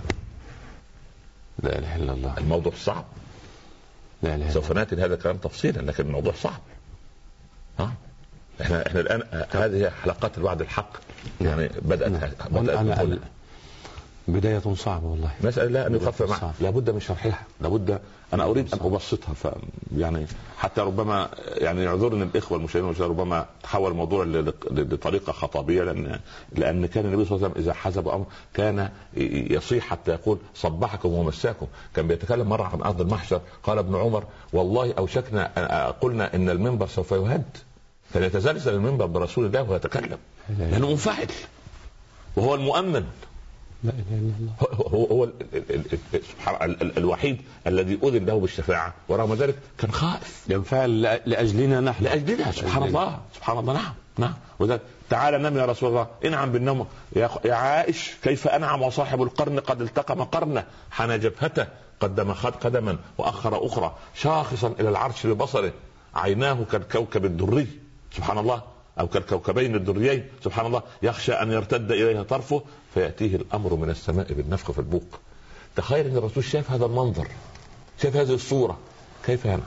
لا اله الا الله. الموضوع صعب، لا اله. سوف ناتي لهذا الكلام تفصيلا، لكن الموضوع صعب. ها احنا احنا الان هذه حلقات الوعد الحق يعني بدات بدات بداية صعبة والله. مسألة لا أن يخفف معها، لابد من شرحها، لابد. أنا أريد أن أبسطها، ف يعني حتى ربما يعني يعذرني الإخوة المشاهدين ربما تحول الموضوع لطريقة خطابية، لأن لأن كان النبي صلى الله عليه وسلم إذا حسب أمر كان يصيح حتى يقول صبحكم ومساكم. كان بيتكلم مرة عن أرض المحشر قال ابن عمر والله أوشكنا قلنا إن المنبر سوف يهد، فليتزلزل المنبر برسول الله وهو يتكلم لأنه منفعل وهو المؤمن. لا اله الا الله. هو هو ال ال ال ال ال الوحيد الذي اذن له بالشفاعه، ورغم ذلك كان خائف ينفعل لاجلنا نحن، لاجلنا. سبحان الله سبحان الله. نعم نعم. وذلك تعالى نم يا رسول الله، انعم بالنوم يا, يا عائش كيف انعم وصاحب القرن قد التقم قرنه، حنى جبهته قدم خد قدما واخر اخرى، شاخصا الى العرش ببصره، عيناه كالكوكب الدري سبحان الله او كالكوكبين الدريين سبحان الله، يخشى ان يرتد اليها طرفه فياتيه الامر من السماء بالنفخ في البوق. تخيل ان الرسول شاف هذا المنظر، شاف هذه الصوره، كيف ينعم؟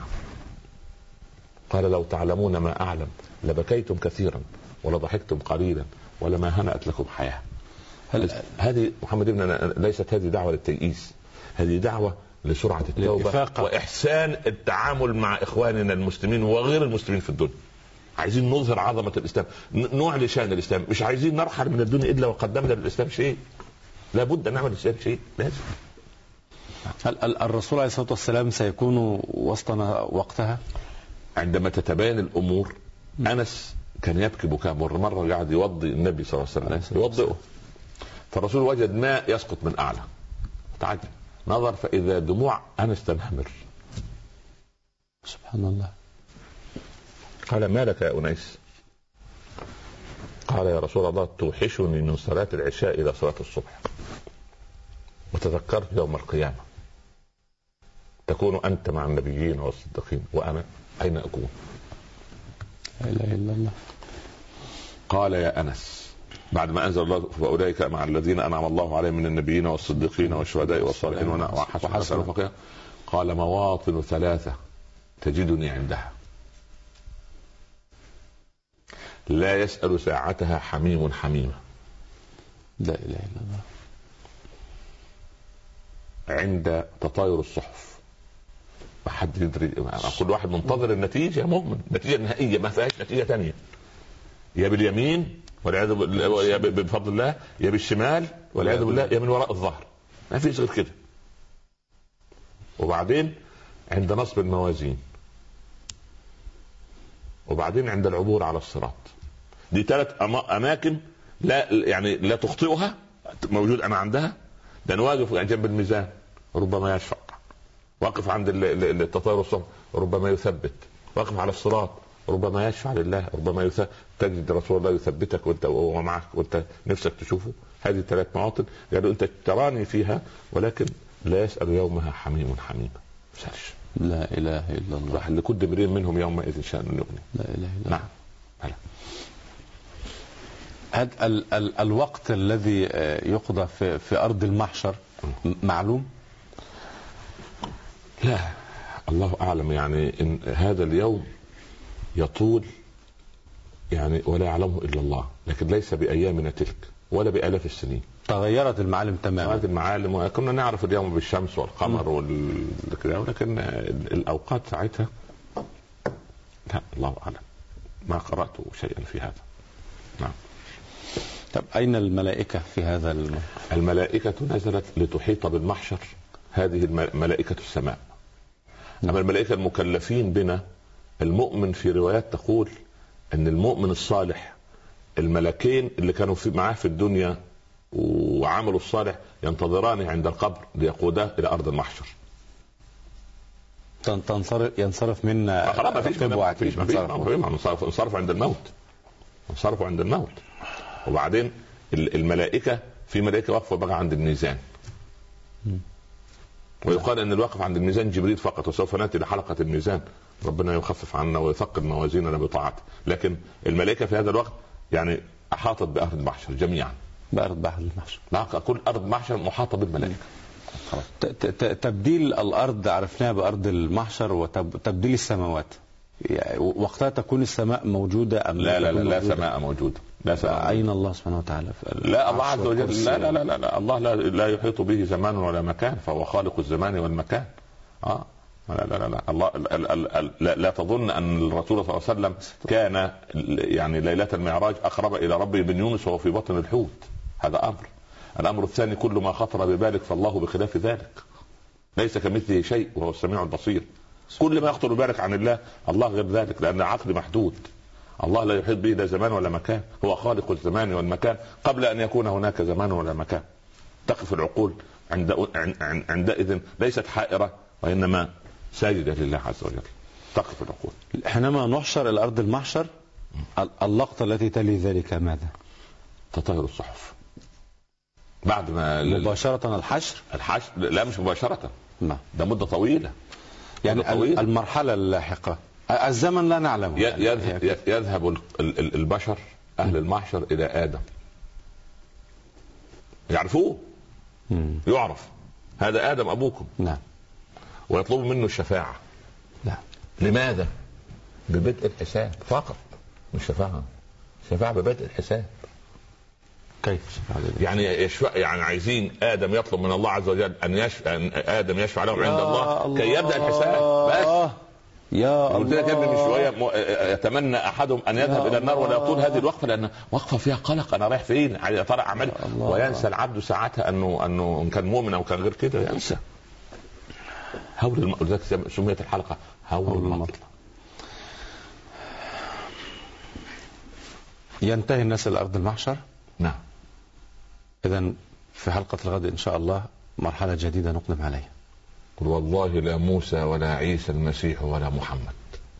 قال لو تعلمون ما اعلم لبكيتم كثيرا ولضحكتم قليلا ولما هنأت لكم حياه. هذه محمد ابن ليست هذه دعوه للتيئيس، هذه دعوه لسرعه التوبه واحسان التعامل مع اخواننا المسلمين وغير المسلمين في الدنيا. عايزين نظهر عظمة الإسلام، نوع لشان الإسلام، مش عايزين نرحل من الدنيا إلا وقدمنا للإسلام شيء. لابد أن نعمل الإسلام شيء لازم. الرسول عليه الصلاة والسلام سيكون وسطنا وقتها عندما تتبين الأمور. أنس كان يبكي بكاء مرة مرة قاعد يوضي النبي صلى الله عليه وسلم يوضئه، فالرسول وجد ماء يسقط من أعلى، تعجب نظر فإذا دموع أنس تنهمر. سبحان الله. قال ما لك يا أنيس؟ قال يا رسول الله توحشني من صلاة العشاء إلى صلاة الصبح. وتذكرت يوم القيامة تكون أنت مع النبيين والصديقين وأنا أين أكون؟ لا إله إلا الله. قال يا أنس بعد ما أنزل الله فأولئك مع الذين أنعم الله عليهم من النبيين والصديقين والشهداء والصالحين وحسن رفيقا، قال مواطن ثلاثة تجدني عندها لا يسأل ساعتها حميم حميمة. لا إله إلا الله. عند تطاير الصحف ما حد يدري، كل واحد منتظر النتيجة مؤمن، النتيجة النهائية ما فيهاش نتيجة تانية، يا باليمين والعياذ بالله يا بفضل الله، يا بالشمال والعياذ بالله، يا من وراء الظهر، ما فيش غير كده. وبعدين عند نصب الموازين، وبعدين عند العبور على الصراط. دي ثلاث أماكن لا يعني لا تخطئها، موجود أنا عندها. ده أنا واقف جنب الميزان ربما يشفع، واقف عند التطاير الصحف ربما يثبت، واقف على الصراط ربما يشفع لله، ربما يثبت. تجد رسول الله يثبتك وانت ومعك وانت نفسك تشوفه. هذه ثلاث مواطن قالوا انت تراني فيها ولكن لا يسأل يومها حميم حميم. مسألش. لا اله الا الله. راح لكل امرئ منهم يومئذ شأن يغني. لا اله الا الله. نعم. هلا. هذا ال ال الوقت الذي يقضى في في ارض المحشر معلوم؟ لا الله اعلم، يعني ان هذا اليوم يطول يعني ولا يعلمه الا الله، لكن ليس بايامنا تلك ولا بالاف السنين. تغيرت المعالم تماما. تغيرت المعالم، وكنا نعرف اليوم بالشمس والقمر والكلام، ولكن الاوقات ساعتها لا الله اعلم، ما قرات شيئا في هذا. نعم. طب اين الملائكه في هذا الم... الملائكه نزلت لتحيط بالمحشر، هذه ملائكه السماء. اما الملائكه المكلفين بنا، المؤمن في روايات تقول ان المؤمن الصالح الملكين اللي كانوا في معاه في الدنيا وعملوا الصالح ينتظرانه عند القبر ليقوداه الى ارض المحشر. تنصرف ينصرف منا خلاص ما فيش ما فيش ما فيش انصرف عند الموت، انصرفوا عند الموت. وبعدين الملائكه في ملائكه واقفه بقى عند الميزان، ويقال ان الواقف عند الميزان جبريل فقط، وسوف ناتي لحلقه الميزان ربنا يخفف عنا ويثقل موازيننا بطاعته. لكن الملائكه في هذا الوقت يعني احاطت بارض المحشر جميعا. بارض بحر المحشر، لا كل ارض محشر محاطه بالملائكه. تبديل الارض عرفناها بارض المحشر، وتبديل السماوات يعني وقتها تكون السماء موجوده ام لا؟ لا لا, لا سماء موجوده. لا سماء. اين الله سبحانه وتعالى؟ لا الله عز وجل لا لا لا, لا, لا. الله لا, لا يحيط به زمان ولا مكان، فهو خالق الزمان والمكان. اه لا لا لا, لا. الله لا, لا, لا, لا تظن ان الرسول صلى الله عليه وسلم كان يعني ليله المعراج اقرب الى ربه من يونس وهو في بطن الحوت. هذا امر. الامر الثاني كل ما خطر ببالك فالله بخلاف ذلك، ليس كمثله شيء وهو السميع البصير. كل ما يخطر ببالك عن الله الله غير ذلك، لان العقل محدود. الله لا يحيط به لا زمان ولا مكان، هو خالق الزمان والمكان قبل ان يكون هناك زمان ولا مكان. تقف العقول عند عندئذ ليست حائره وانما ساجده لله عز وجل. تقف العقول. حينما نحشر الى ارض المحشر اللقطه التي تلي ذلك ماذا؟ تطاير الصحف. بعد ما مباشره الحشر الحشر لا مش مباشره، ما ده مده طويله يعني طويلة. المرحله اللاحقه الزمن لا نعلمه. يذهب, يعني يذهب البشر اهل المحشر الى ادم، يعرفوه، يعرف هذا ادم ابوكم. نعم. ويطلبوا منه الشفاعه. نعم. لماذا؟ ببدء الحساب فقط، مش شفاعه، شفاعه ببدء الحساب. كيف يعني يشفع؟ يعني عايزين ادم يطلب من الله عز وجل ان يشفع، ان ادم يشفع لهم عند الله, الله كي يبدا الحساب. بس يا قلت لك من شويه يتمنى احدهم ان يذهب الى النار ولا يطول هذه الوقفه، لان وقفه فيها قلق، انا رايح فين؟ يا ترى اعمل؟ وينسى العبد ساعتها انه انه ان كان مؤمن او كان غير كده ينسى. هول الم... سميت الحلقه هول المطلع. ينتهي الناس الى ارض المحشر. نعم. اذا في حلقه الغد ان شاء الله مرحله جديده نقدم عليها. قل والله لا موسى ولا عيسى المسيح ولا محمد،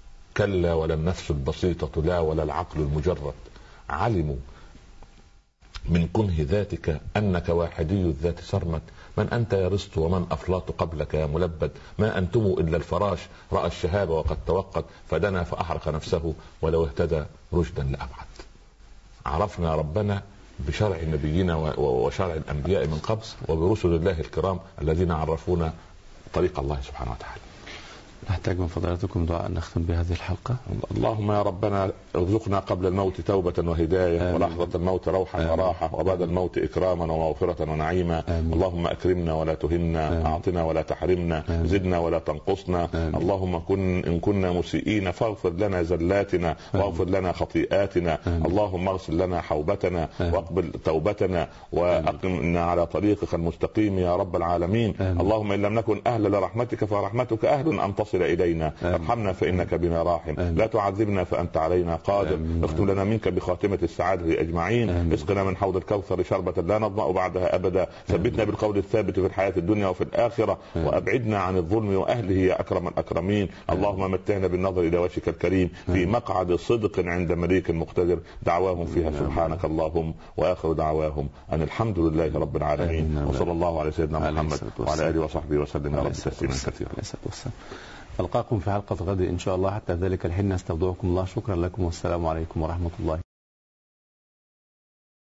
كلا ولا النفس البسيطة لا ولا العقل المجرد، علموا من كنه ذاتك أنك واحدي الذات سرمد. من أنت يا رست ومن أفلاط قبلك يا ملبد. ما أنتم إلا الفراش رأى الشهاب وقد توقد فدنا فأحرق نفسه ولو اهتدى رشدا لأبعد. عرفنا ربنا بشرع نبينا وشرع الأنبياء من قبل وبرسل الله الكرام الذين عرفونا طريق الله سبحانه وتعالى. نحتاج من فضلاتكم دعاء نختم بهذه الحلقة. اللهم يا ربنا ارزقنا قبل الموت توبة وهداية، ولحظة الموت روحا وراحة، وبعد الموت إكراما ومغفرة ونعيما. آمين. اللهم أكرمنا ولا تهنا، آمين. أعطنا ولا تحرمنا، آمين. زدنا ولا تنقصنا. آمين. اللهم كن إن كنا مسيئين فاغفر لنا زلاتنا، واغفر لنا خطيئاتنا. آمين. اللهم اغسل لنا حوبتنا، آمين. واقبل توبتنا، وأقمنا على طريقك المستقيم يا رب العالمين. آمين. اللهم إن لم نكن أهلا لرحمتك فرحمتك أهل أن تصل إلينا. ارحمنا فإنك بنا راحم. آمين. لا تعذبنا فأنت علينا قادر. اختم لنا منك بخاتمة السعادة أجمعين. اسقنا من حوض الكوثر شربة لا نظمأ بعدها أبدا. ثبتنا بالقول الثابت في الحياة الدنيا وفي الآخرة. آمين. وأبعدنا عن الظلم وأهله يا أكرم الأكرمين. آمين. اللهم متعنا بالنظر إلى وجهك الكريم في مقعد صدق عند مليك مقتدر. دعواهم فيها سبحانك اللهم، وآخر دعواهم أن الحمد لله رب العالمين. وصلى الله على سيدنا محمد وعلى آله وصحبه وسلم يا رب تسليما كثيرا. ألقاكم في حلقة غد إن شاء الله. حتى ذلك الحين نستودعكم الله. شكرا لكم والسلام عليكم ورحمة الله.